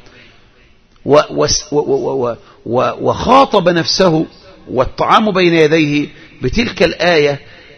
وخاطب نفسه والطعام بين يديه بتلك الآية: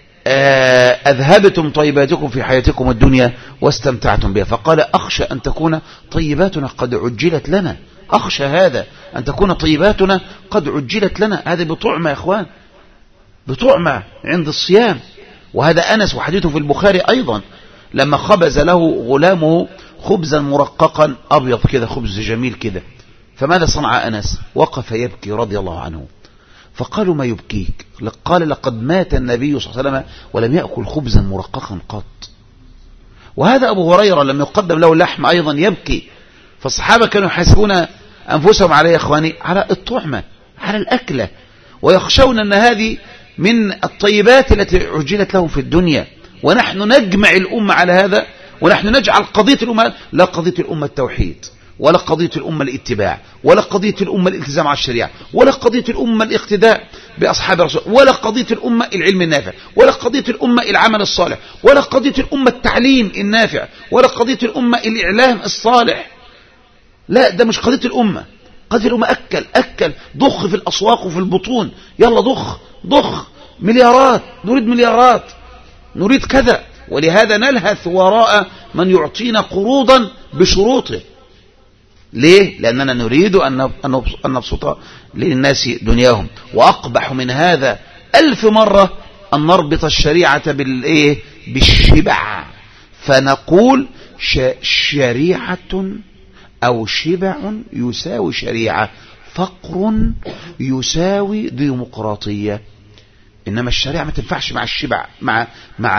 أذهبتم طيباتكم في حياتكم الدنيا واستمتعتم بها. فقال: أخشى أن تكون طيباتنا قد عجلت لنا، أخشى هذا أن تكون طيباتنا قد عجلت لنا. هذا بطعمة يا أخوان، بطعمة عند الصيام. وهذا أنس وحديثه في البخاري أيضا، لما خبز له غلامه خبزا مرققا أبيض كده، خبز جميل كده، فماذا صنع أنس؟ وقف يبكي رضي الله عنه. فقالوا: ما يبكيك؟ قال: لقد مات النبي صلى الله عليه وسلم ولم يأكل خبزا مرققا قط. وهذا أبو هريرة لما يقدم له اللحم أيضا يبكي. فالصحابة كانوا يحاسبون أنفسهم على يا إخواني على الطعمة، على الأكلة، ويخشون أن هذه من الطيبات التي عجلت لهم في الدنيا. ونحن نجمع الأمة على هذا، ونحن نجعل قضية الأمة لا قضية الأمة التوحيد، ولا قضية الأمة الاتباع، ولا قضية الأمة الالتزام على الشريعة، ولا قضية الأمة الاقتداء بأصحاب الرسول، ولا قضية الأمة العلم النافع، ولا قضية الأمة العمل الصالح، ولا قضية الأمة التعليم النافع، ولا قضية الأمة الإعلام الصالح. لا، ده مش قضية الأمة. قضية الأمة أكل أكل ضخ في الأسواق وفي البطون، يلا ضخ ضخ مليارات، نريد مليارات، نريد كذا. ولهذا نلهث وراء من يعطينا قروضا بشروطه. ليه؟ لأننا نريد أن نبسط للناس دنياهم. وأقبح من هذا ألف مرة أن نربط الشريعة بالإيه؟ بالشبع، فنقول شريعة أو شبع يساوي شريعة، فقر يساوي ديمقراطية. إنما الشريعة ما تنفعش مع الشبع، مع مع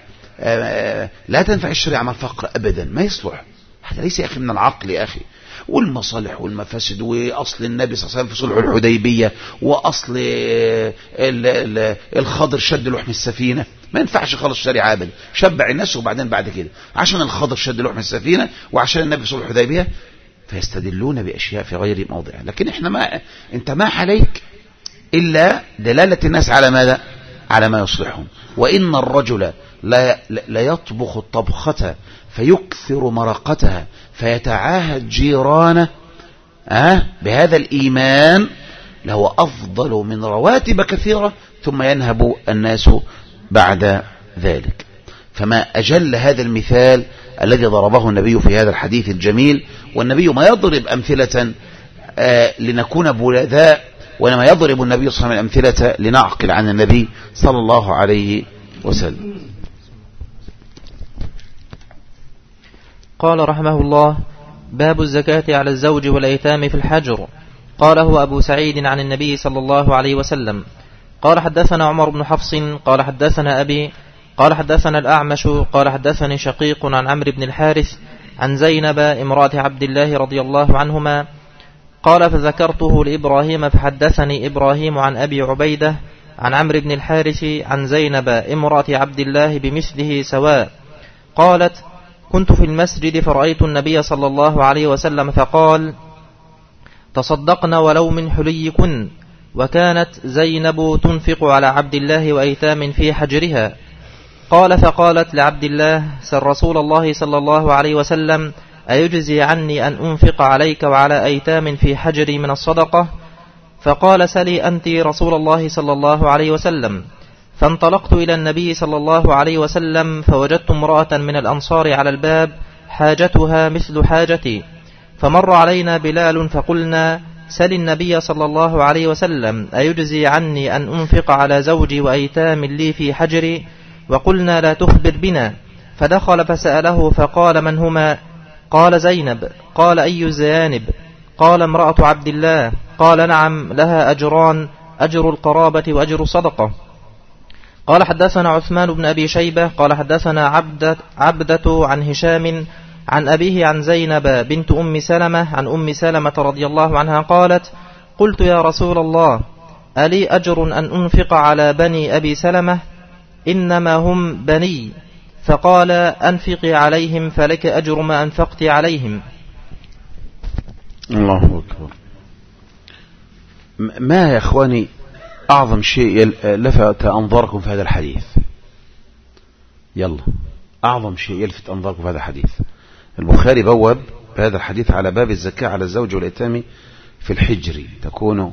لا تنفع الشريعة مع الفقر أبدا، ما يصلح. هذا ليس يا أخي من العقل يا أخي. والمصالح والمفاسد، وأصل النبي صلى الله عليه وسلم في صلح الحديبية، وأصل الخضر شد لحم السفينة، ما ينفعش خالص الشريعة أبدا. شبع الناس وبعدين بعد كده عشان الخضر شد لحم السفينة وعشان النبي في صلح الحديبية فيستدلون بأشياء في غير موضعها. لكن احنا ما انت ما عليك إلا دلالة الناس على ماذا؟ على ما يصلحهم. وإن الرجل لا, لا يطبخ الطبخة فيكثر مرقتها فيتعاهد جيرانه أه بهذا الإيمان له أفضل من رواتب كثيرة ثم ينهب الناس بعد ذلك. فما أجل هذا المثال الذي ضربه النبي في هذا الحديث الجميل. والنبي ما يضرب أمثلة آه لنكون بلذاء، وإنما يضرب النبي صلى الله عليه وسلم أمثلة لنعقل عن النبي صلى الله عليه وسلم. قال رحمه الله: باب الزكاة على الزوج والأيتام في الحجر. قاله أبو سعيد عن النبي صلى الله عليه وسلم. قال حدثنا عمر بن حفص قال حدثنا أبي قال حدثنا الأعمش قال حدثني شقيق عن عمرو بن الحارث عن زينب امرأة عبد الله رضي الله عنهما قال: فذكرته لإبراهيم فحدثني إبراهيم عن أبي عبيدة عن عمرو بن الحارث عن زينب امرأة عبد الله بمثله سواء. قالت: كنت في المسجد فرأيت النبي صلى الله عليه وسلم فقال: تصدقن ولو من حليكن. وكانت زينب تنفق على عبد الله وأيتام في حجرها. قال: فقالت لعبد الله: سل رسول الله صلى الله عليه وسلم أيجزي عني أن أنفق عليك وعلى أيتام في حجري من الصدقة؟ فقال: سلي أنت رسول الله صلى الله عليه وسلم. فانطلقت إلى النبي صلى الله عليه وسلم فوجدت امرأة من الأنصار على الباب حاجتها مثل حاجتي، فمر علينا بلال فقلنا: سل النبي صلى الله عليه وسلم أيجزي عني أن أنفق على زوجي وأيتام لي في حجري؟ وقلنا لا تخبر بنا. فدخل فسأله فقال من هما؟ قال زينب. قال أي زيانب؟ قال امرأة عبد الله. قال نعم لها أجران، أجر القرابة وأجر الصدقة. قال حدثنا عثمان بن أبي شيبة قال حدثنا عبدة, عبدة عن هشام عن أبيه عن زينب بنت أم سلمة عن أم سلمة رضي الله عنها قالت قلت يا رسول الله ألي أجر أن أنفق على بني أبي سلمة؟ إنما هم بني. فقال أنفقي عليهم فلك أجر ما أنفقت عليهم. الله أكبر. ما يا أخواني أعظم شيء لفت أنظاركم في هذا الحديث؟ يلا أعظم شيء يلفت أنظاركم في هذا الحديث. البخاري بوب بهذا الحديث على باب الزكاة على الزوج والأيتام في الحجر. تكون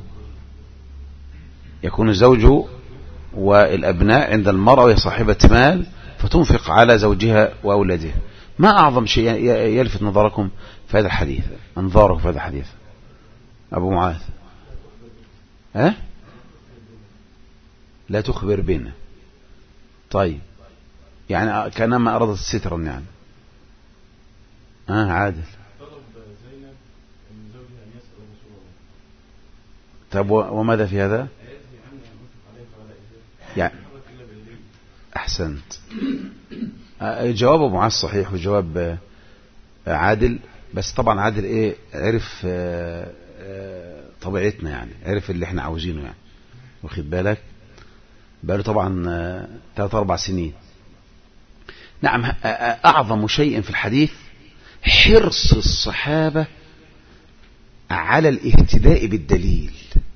يكون الزوج والأبناء عند المرأة وهي صاحبة مال فتنفق على زوجها وأولادها. ما أعظم شيء يلفت نظركم في هذا الحديث؟ أنظاركم في هذا الحديث أبو معاذ. ها؟ لا تخبر بنا. طيب يعني كانما أرادت سترا يعني. ها عادل. طب وماذا في هذا؟ يعني أحسنت. جواب أبو معاذ صحيح وجواب عادل، بس طبعا عادل إيه عرف طبيعتنا يعني، عرف اللي احنا عاوزينه يعني، واخد بالك؟ بقاله طبعا ثلاث أربع سنين. نعم أعظم شيء في الحديث حرص الصحابة على الاهتداء بالدليل.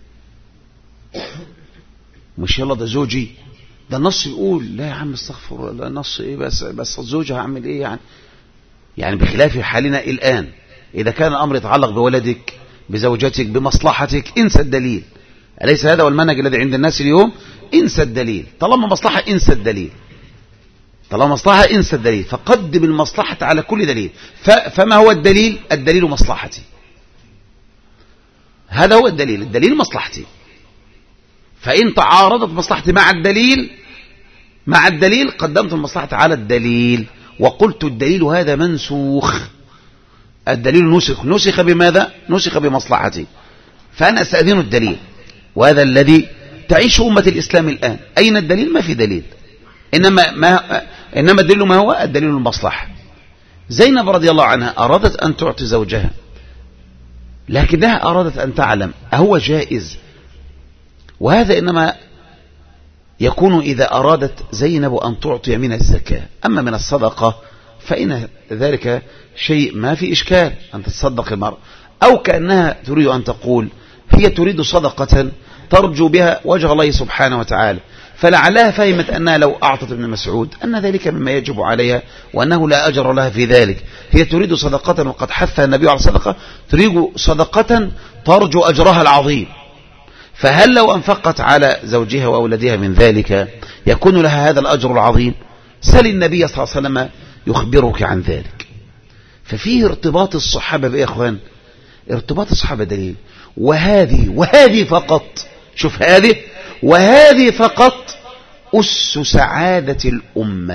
مش يلا ده زوجي، ده النص يقول لا يا عم استغفر الله، النص ايه بس بس الزوج هعمل ايه يعني؟ يعني بخلاف حالنا الآن، إذا كان الأمر يتعلق بولدك بزوجتك بمصلحتك انسى الدليل. أليس هذا هو المنهج الذي عند الناس اليوم؟ انسى الدليل، طالما مصلحة انسى الدليل، طالما مصلحة انسى الدليل، فقدم المصلحة على كل دليل. فما هو الدليل؟ الدليل مصلحتي، هذا هو الدليل، الدليل مصلحتي. فإن تعارضت مصلحتي مع الدليل مع الدليل قدمت المصلحة على الدليل وقلت الدليل هذا منسوخ، الدليل نسخ. نسخ بماذا؟ نسخ بمصلحتي، فأنا أستأذن الدليل. وهذا الذي تعيش أمة الإسلام الآن. أين الدليل؟ ما في دليل، إنما, ما إنما الدليل ما هو؟ الدليل المصلحة. زينب رضي الله عنها أرادت أن تعطي زوجها، لكنها أرادت أن تعلم أهو جائز؟ وهذا إنما يكون إذا أرادت زينب أن تعطي من الزكاة. أما من الصدقة فإن ذلك شيء ما في إشكال أن تتصدق المرأة، أو كأنها تريد أن تقول هي تريد صدقة ترجو بها وجه الله سبحانه وتعالى، فلعلها فهمت أنها لو أعطت ابن مسعود أن ذلك مما يجب عليها وأنه لا أجر لها في ذلك. هي تريد صدقة وقد حثها النبي على الصدقة، تريد صدقة ترجو أجرها العظيم. فهل لو أنفقت على زوجها وأولادها من ذلك يكون لها هذا الأجر العظيم؟ سل النبي صلى الله عليه وسلم يخبرك عن ذلك. ففيه ارتباط الصحابة بإيه يا أخوان؟ ارتباط الصحابة دليل. وهذه وهذه فقط، شوف هذه وهذه فقط أس سعادة الأمة.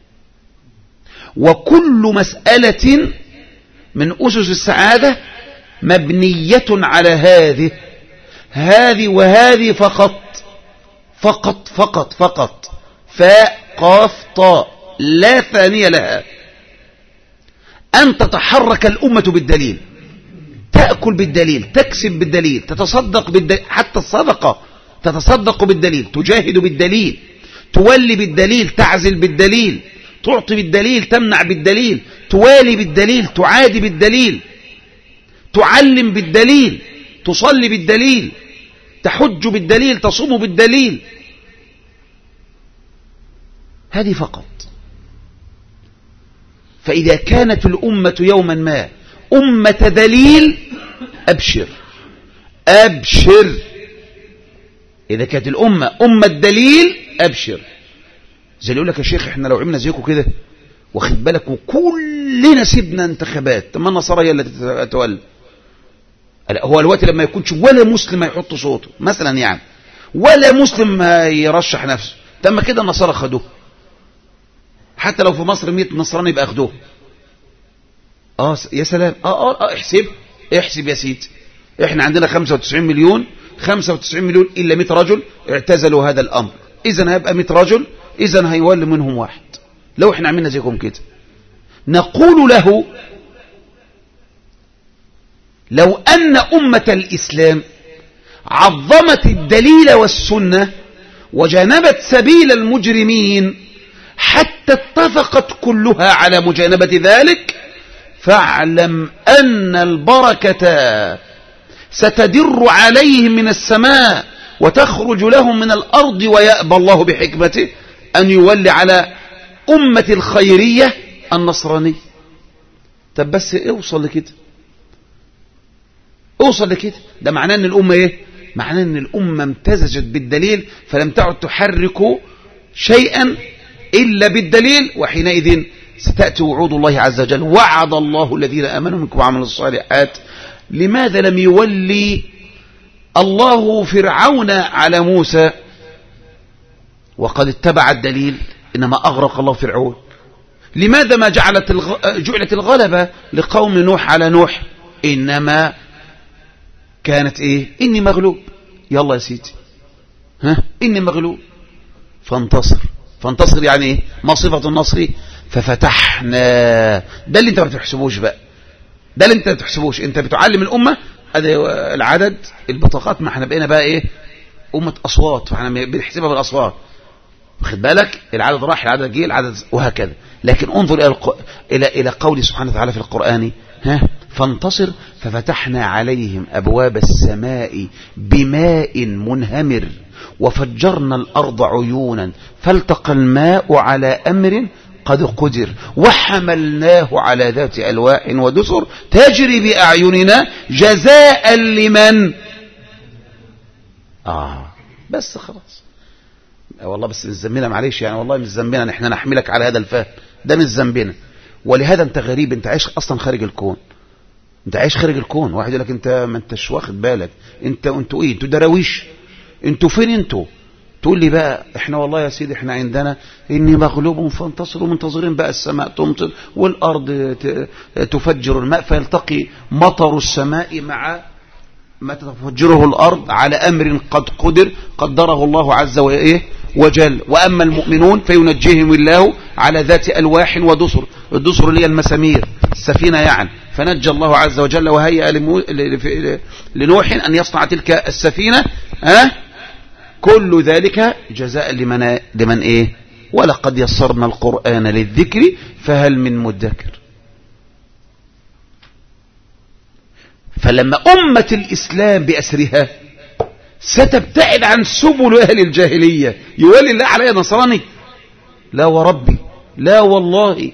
وكل مسألة من أسس السعادة مبنية على هذه هذه وهذه فقط فقط فقط فقط فاء قاف طاء لا ثانية لها. أن تتحرك الأمة بالدليل، تأكل بالدليل، تكسب بالدليل، تتصدق بالدليل، حتى الصدقة تتصدق بالدليل، تجاهد بالدليل، تولي بالدليل، تعزل بالدليل، تعطي بالدليل، تمنع بالدليل، توالي بالدليل، تعادي بالدليل، تعلم بالدليل، تصلي بالدليل، تحج بالدليل، تصوم بالدليل. هذه فقط. فإذا كانت الأمة يوما ما أمة دليل أبشر أبشر، إذا كانت الأمة أمة دليل أبشر. زي اللي يقول لك يا شيخ احنا لو عملنا زيكم كده واخد بالك وكلنا سيبنا انتخابات، طب ما النصارى هي اللي تتولى. هو الوقت لما يكونش ولا مسلم هيحط صوته مثلا يعني، ولا مسلم يرشح نفسه، تم كده النصارى خدوه. حتى لو في مصر مئة نصراني يبقى اخدوه. اه يا سلام. اه اه, آه احسب احسب يا سيدي، احنا عندنا خمسة وتسعين مليون، خمسة وتسعين مليون الا مئة رجل اعتزلوا هذا الامر، اذا هيبقى مئة رجل، اذا هيولي منهم واحد. لو احنا عملنا زيكم كده نقول له لو ان امة الاسلام عظمت الدليل والسنة وجانبت سبيل المجرمين حتى اتفقت كلها على مجانبة ذلك، فاعلم أن البركة ستدر عليهم من السماء وتخرج لهم من الأرض، ويأبى الله بحكمته أن يولي على أمة الخيرية النصرانية. طب بس اوصل لكده، اوصل لكده. ده معناه أن الأمة إيه؟ معناه أن الأمة امتزجت بالدليل، فلم تعد تحرك شيئا إلا بالدليل، وحينئذ ستأتي وعود الله عز وجل. وعد الله الذين آمنوا منكم وعملوا الصالحات. لماذا لم يولي الله فرعون على موسى وقد اتبع الدليل؟ إنما أغرق الله فرعون. لماذا ما جعلت الغ... جعلت الغلبة لقوم نوح على نوح؟ إنما كانت إيه؟ إني مغلوب، يلا يا سيدي، ها إني مغلوب فانتصر. فانتصر يعني إيه؟ ما صفة النصر؟ ففتحنا. ده اللي انت ما بتحسبوش بقى، ده اللي انت ما بتحسبوش. انت بتعلم الأمة العدد، البطاقات، ما احنا بقينا بقى ايه؟ أمة أصوات، فاحنا بنحسبها بالأصوات، واخد بالك؟ العدد راح، العدد جه، العدد وهكذا. لكن انظر إلى الق... إلى إلى قول سبحانه وتعالى في القرآن، ها فانتصر ففتحنا عليهم أبواب السماء بماء منهمر وفجرنا الأرض عيونا فالتقى الماء على أمر قد قدر وحملناه على ذات ألواح ودسر تجري بأعيننا جزاء لمن آه بس خلاص والله. بس مش ذنبنا، معلش يعني، والله مش ذنبنا، احنا نحملك على هذا الفهم، ده مش ذنبنا. ولهذا انت غريب، انت عايش اصلا خارج الكون، انت عايش خارج الكون. واحد يقول لك انت ما انتش واخد بالك، انت انتوا ايه؟ انتوا دراويش، انتوا فين انتوا؟ تقول لي بقى احنا والله يا سيدي احنا عندنا اني مغلوب فانتصروا، منتظرين بقى السماء تمطر والارض تفجر الماء فيلتقي مطر السماء مع ما تفجره الارض على امر قد قدر قدره الله عز وجل. واما المؤمنون فينجيهم الله على ذات الواح ودسر، الدسر اللي هي المسامير، السفينه يعني. فنجى الله عز وجل وهيأ لنوح ان يصنع تلك السفينه، ها كل ذلك جزاء لمن لمن ايه؟ ولقد يسرنا القرآن للذكر فهل من مدكر. فلما أمة الإسلام بأسرها ستبتعد عن سبل أهل الجاهلية، يولي الله عليها نصراني؟ لا وربي، لا والله.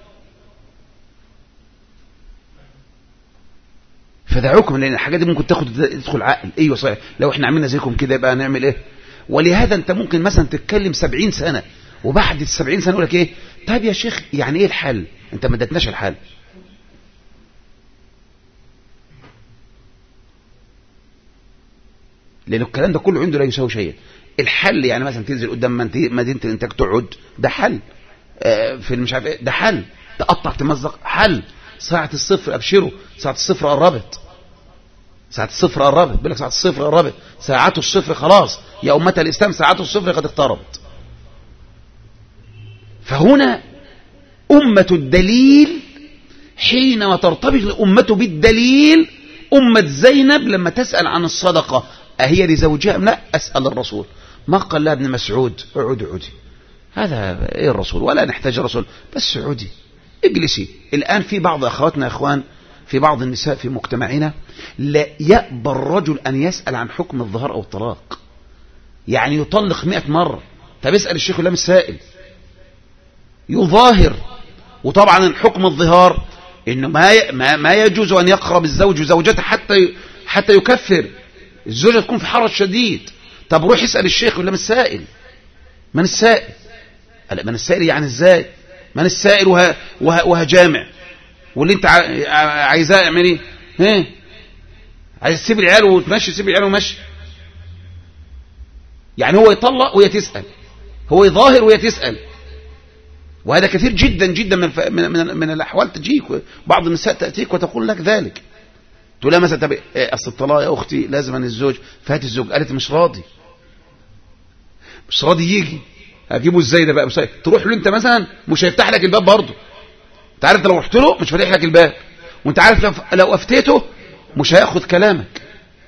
فدعوكم، لأن الحاجات دي ممكن تاخد تدخل عقل. ايوه صحيح، لو احنا عملنا زيكم كده يبقى هنعمل ايه؟ ولهذا انت ممكن مثلا تتكلم سبعين سنة وبعد السبعين سنة يقول لك ايه؟ طيب يا شيخ يعني ايه الحل؟ انت ما ادتناش الحل. لأن الكلام ده كله عنده لا يساوي شيء. الحل يعني مثلا تنزل قدام مدينة الانتاج تقعد، ده حل. اه في مش عارف ايه، ده حل. تقطع تمزق، حل. ساعة الصفر ابشروا، ساعة الصفر قربت، ساعة الصفر قربت، بيقول لك ساعة الصفر قربت، ساعات الصفر خلاص يا أمة الإسلام، ساعات الصفر قد اقتربت. فهنا أمة الدليل حينما ترتبط الأمة بالدليل. أمة زينب لما تسأل عن الصدقة أهي لزوجها؟ لا، أسأل الرسول. ما قال لها ابن مسعود اعودي اعودي، هذا ايه الرسول؟ ولا نحتاج رسول، بس اعودي اجلسي. الآن في بعض أخواتنا أخوان، في بعض النساء في مجتمعنا لا يأبى الرجل أن يسأل عن حكم الظهار أو الطلاق، يعني يطلق مئة مرة. طب اسأل الشيخ ولا مش سائل؟ يظاهر. وطبعا حكم الظهار إنه ما ما يجوز أن يقرب الزوج زوجته حتى حتى يكفر، الزوجة تكون في حرج شديد. طب روح اسأل الشيخ ولا مش سائل؟ من السائل؟ من السائل يعني ازاي؟ من السائل وه... وه... وهجامع واللي انت عايزاه اعمل ايه؟ ها عايز تسيب العيال وتمشي، سيب العيال ومشي. يعني هو يطلق وهي تسأل، هو يظاهر وهي تسأل. وهذا كثير جدا جدا من من من, من الاحوال. تجيك بعض النساء تاتيك وتقول لك ذلك، تقول لها مثلا طب اصل الطلاق يا اختي لازم ان الزوج، فهات الزوج. قالت مش راضي، مش راضي يجي. هجيبه ازاي ده بقى؟ مش تروح له انت مثلا، مش هيفتح لك الباب برضه. انت عارف لو رحت له مش فاتح لك الباب، وانت عارف لو لو افتيته مش هياخد كلامك.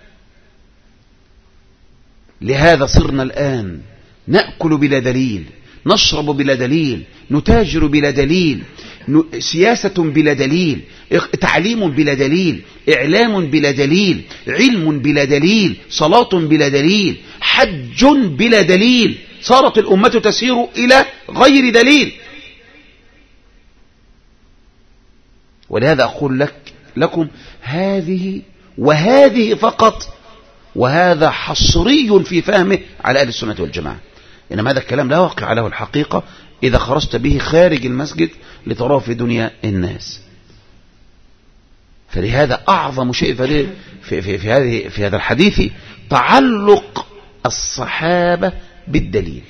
لهذا صرنا الآن نأكل بلا دليل، نشرب بلا دليل، نتاجر بلا دليل، سياسة بلا دليل، تعليم بلا دليل، إعلام بلا دليل، علم بلا دليل، صلاة بلا دليل، حج بلا دليل. صارت الأمة تسير إلى غير دليل. ولهذا أقول لك لكم هذه وهذه فقط، وهذا حصري في فهمه على أهل السنة والجماعة. إنما هذا الكلام لا واقع له الحقيقة إذا خرجت به خارج المسجد لتراه في دنيا الناس. فلهذا أعظم شيء في, في, في, في, هذه في هذا الحديث تعلق الصحابة بالدليل.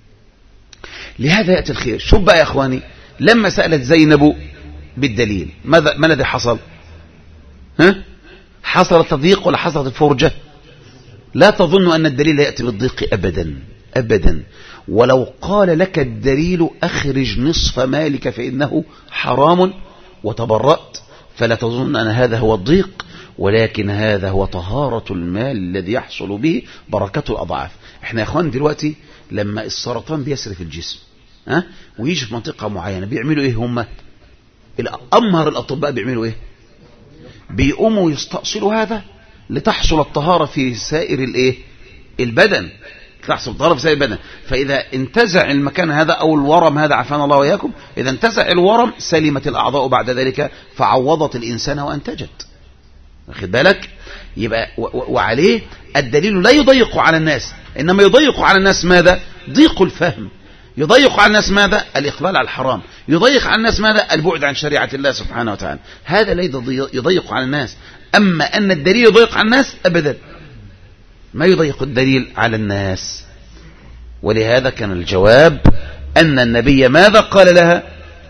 لهذا يأتي الخير. شوف بقى يا أخواني، لما سألت زينب بالدليل ماذا ما الذي حصل؟ ها؟ حصل التضييق ولا حصلت الفرجة؟ لا تظن أن الدليل لا يأتي بالضيق أبدا أبدا. ولو قال لك الدليل أخرج نصف مالك فإنه حرام وتبرأت، فلا تظن أن هذا هو الضيق، ولكن هذا هو طهارة المال الذي يحصل به بركة الأضعاف. احنا يا اخوان دلوقتي لما السرطان بيسري في الجسم ها ويجي في منطقة معينة بيعملوا ايه؟ هم الأمهر الأطباء بيعملوا ايه؟ بيقوموا يستأصلوا هذا لتحصل الطهارة في سائر الايه البدن، تحصل الطهارة في سائر البدن. فإذا انتزع المكان هذا أو الورم هذا، عافانا الله وإياكم، إذا انتزع الورم سلمت الأعضاء بعد ذلك فعوضت الإنسان وأنتجت. واخد بالك؟ يبقى وعليه الدليل لا يضيق على الناس، إنما يضيق على الناس ماذا؟ ضيق الفهم. يضيق على الناس ماذا؟ الإقبال على الحرام. يضيق على الناس ماذا؟ البعد عن شريعة الله سبحانه وتعالى. هذا لا يضيق على الناس. أما أن الدليل يضيق على الناس أبدا، ما يضيق الدليل على الناس. ولهذا كان الجواب أن النبي ماذا قال لها؟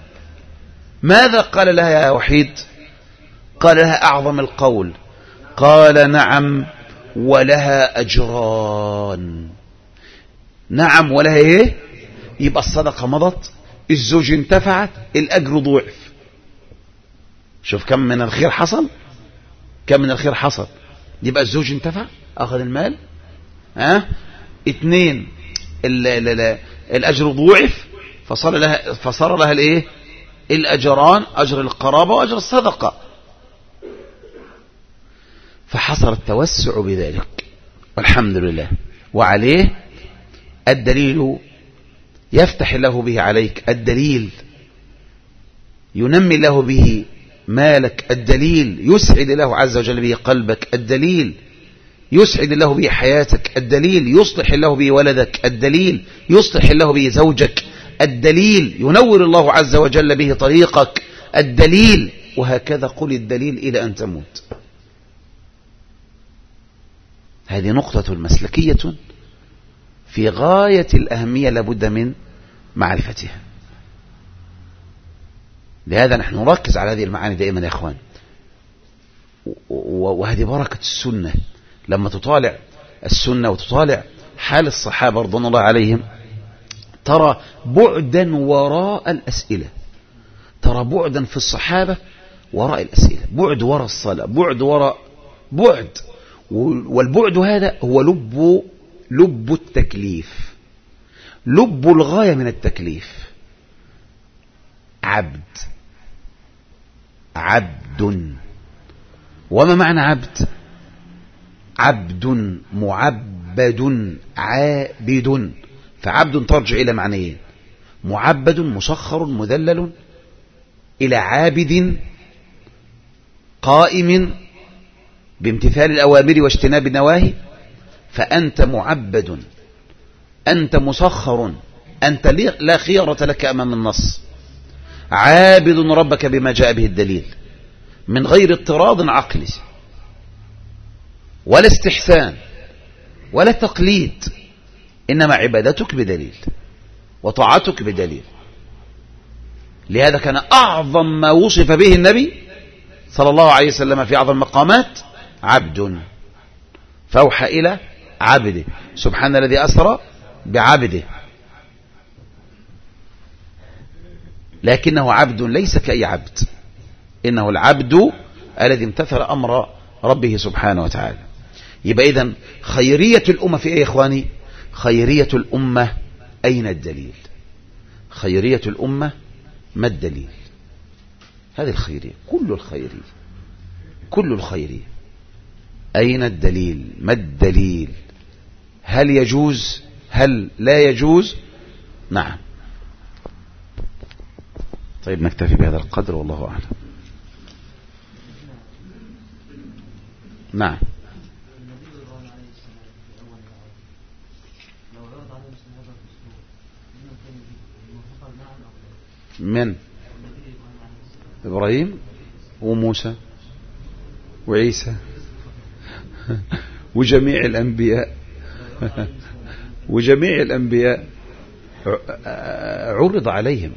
ماذا قال لها يا وحيد؟ قال لها أعظم القول، قال نعم ولها أجران. نعم ولها إيه؟ يبقى الصدقة مضت، الزوج انتفعت، الأجر ضعف. شوف كم من الخير حصل، كم من الخير حصل. يبقى الزوج انتفع، أخذ المال. ها اثنين، ال ال ال الأجر ضعف، فصار لها فصار لها الايه؟ الأجران، أجر القرابة وأجر الصدقة. فحصل التوسع بذلك والحمد لله. وعليه الدليل يفتح الله به عليك، الدليل ينمي الله به مالك، الدليل يسعد الله عز وجل به قلبك، الدليل يسعد الله به حياتك، الدليل يصلح الله به ولدك، الدليل يصلح الله به زوجك، الدليل ينور الله عز وجل به طريقك، الدليل، وهكذا قل الدليل إلى أن تموت. هذه نقطة مسلكية في غاية الأهمية لابد من معرفتها. لهذا نحن نركز على هذه المعاني دائما يا إخوان. وهذه بركة السنة. لما تطالع السنة وتطالع حال الصحابة رضوان الله عليهم، ترى بعدا وراء الأسئلة، ترى بعدا في الصحابة وراء الأسئلة، بعد وراء الصلاة، بعد وراء بعد. والبعد هذا هو لب لب التكليف، لب الغاية من التكليف. عبد عبد وما معنى عبد؟ عبد معبد عابد. فعبد ترجع إلى معنيين، معبد مسخر مذلل، إلى عابد قائم بامتثال الأوامر واجتناب النواهي. فأنت معبد، أنت مسخر، أنت لا خيرة لك أمام النص، عابد ربك بما جاء به الدليل من غير اضطراد عقلي. ولا استحسان ولا تقليد، إنما عبادتك بدليل وطاعتك بدليل. لهذا كان أعظم ما وصف به النبي صلى الله عليه وسلم في أعظم المقامات عبد، فأوحى إلى عبده. سبحان الذي أسرى بعبده، لكنه عبد ليس كأي عبد، إنه العبد الذي امتثل أمر ربه سبحانه وتعالى. يبقى إذن خيرية الأمة في إيه يا إخواني؟ خيرية الأمة أين الدليل؟ خيرية الأمة ما الدليل؟ هذه الخيرية، كل الخيرية كل الخيرية أين الدليل؟ ما الدليل؟ هل يجوز؟ هل لا يجوز؟ نعم. طيب نكتفي بهذا القدر والله أعلم. نعم. من إبراهيم وموسى وعيسى وجميع الأنبياء وجميع الأنبياء عرض عليهم.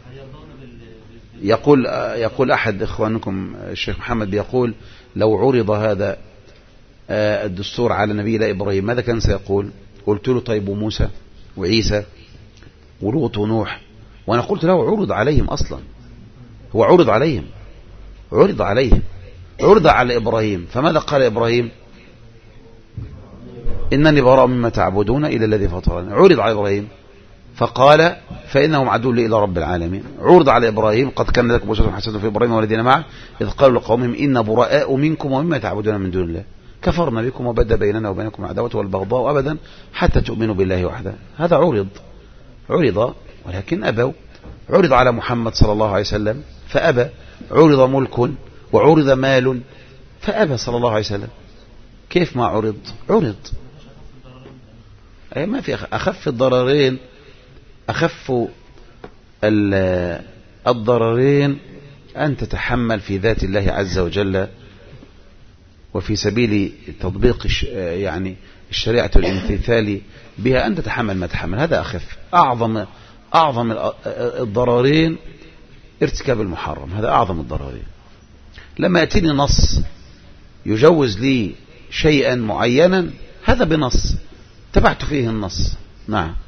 يقول يقول أحد إخوانكم الشيخ محمد بيقول لو عرض هذا الدستور على نبي الله إبراهيم ماذا كان سيقول؟ قلت له طيب وموسى وعيسى ولوط ونوح؟ وأنا قلت له عرض عليهم أصلا، هو عرض عليهم عرض عليهم عرض على إبراهيم، فماذا قال إبراهيم؟ إنني براء مما تعبدون إلى الذي فطرني. عرض على إبراهيم فقال فإنهم عدو لي إلى رب العالمين. عرض على إبراهيم قد كان لكم أسوة حسنة في إبراهيم والذين معه إذ قالوا لقومهم إن براء منكم ومما تعبدون من دون الله كفرنا بكم وبدا بيننا وبينكم العداوة والبغضاء أبدا حتى تؤمنوا بالله وحده. هذا عرض عرض ولكن أبوا. عرض على محمد صلى الله عليه وسلم فأبى. عرض ملك وعرض مال فأبى صلى الله عليه وسلم. كيف ما عرض؟ عرض. أي ما في أخف الضررين أخف الضررين أن تتحمل في ذات الله عز وجل وفي سبيل تطبيق يعني الشريعة والامتثال بها أن تتحمل ما تحمل. هذا أخف. أعظم أعظم الضررين ارتكاب المحرم، هذا أعظم الضررين. لما يأتيني نص يجوز لي شيئا معينا هذا بنص تبعت فيه النص. نعم.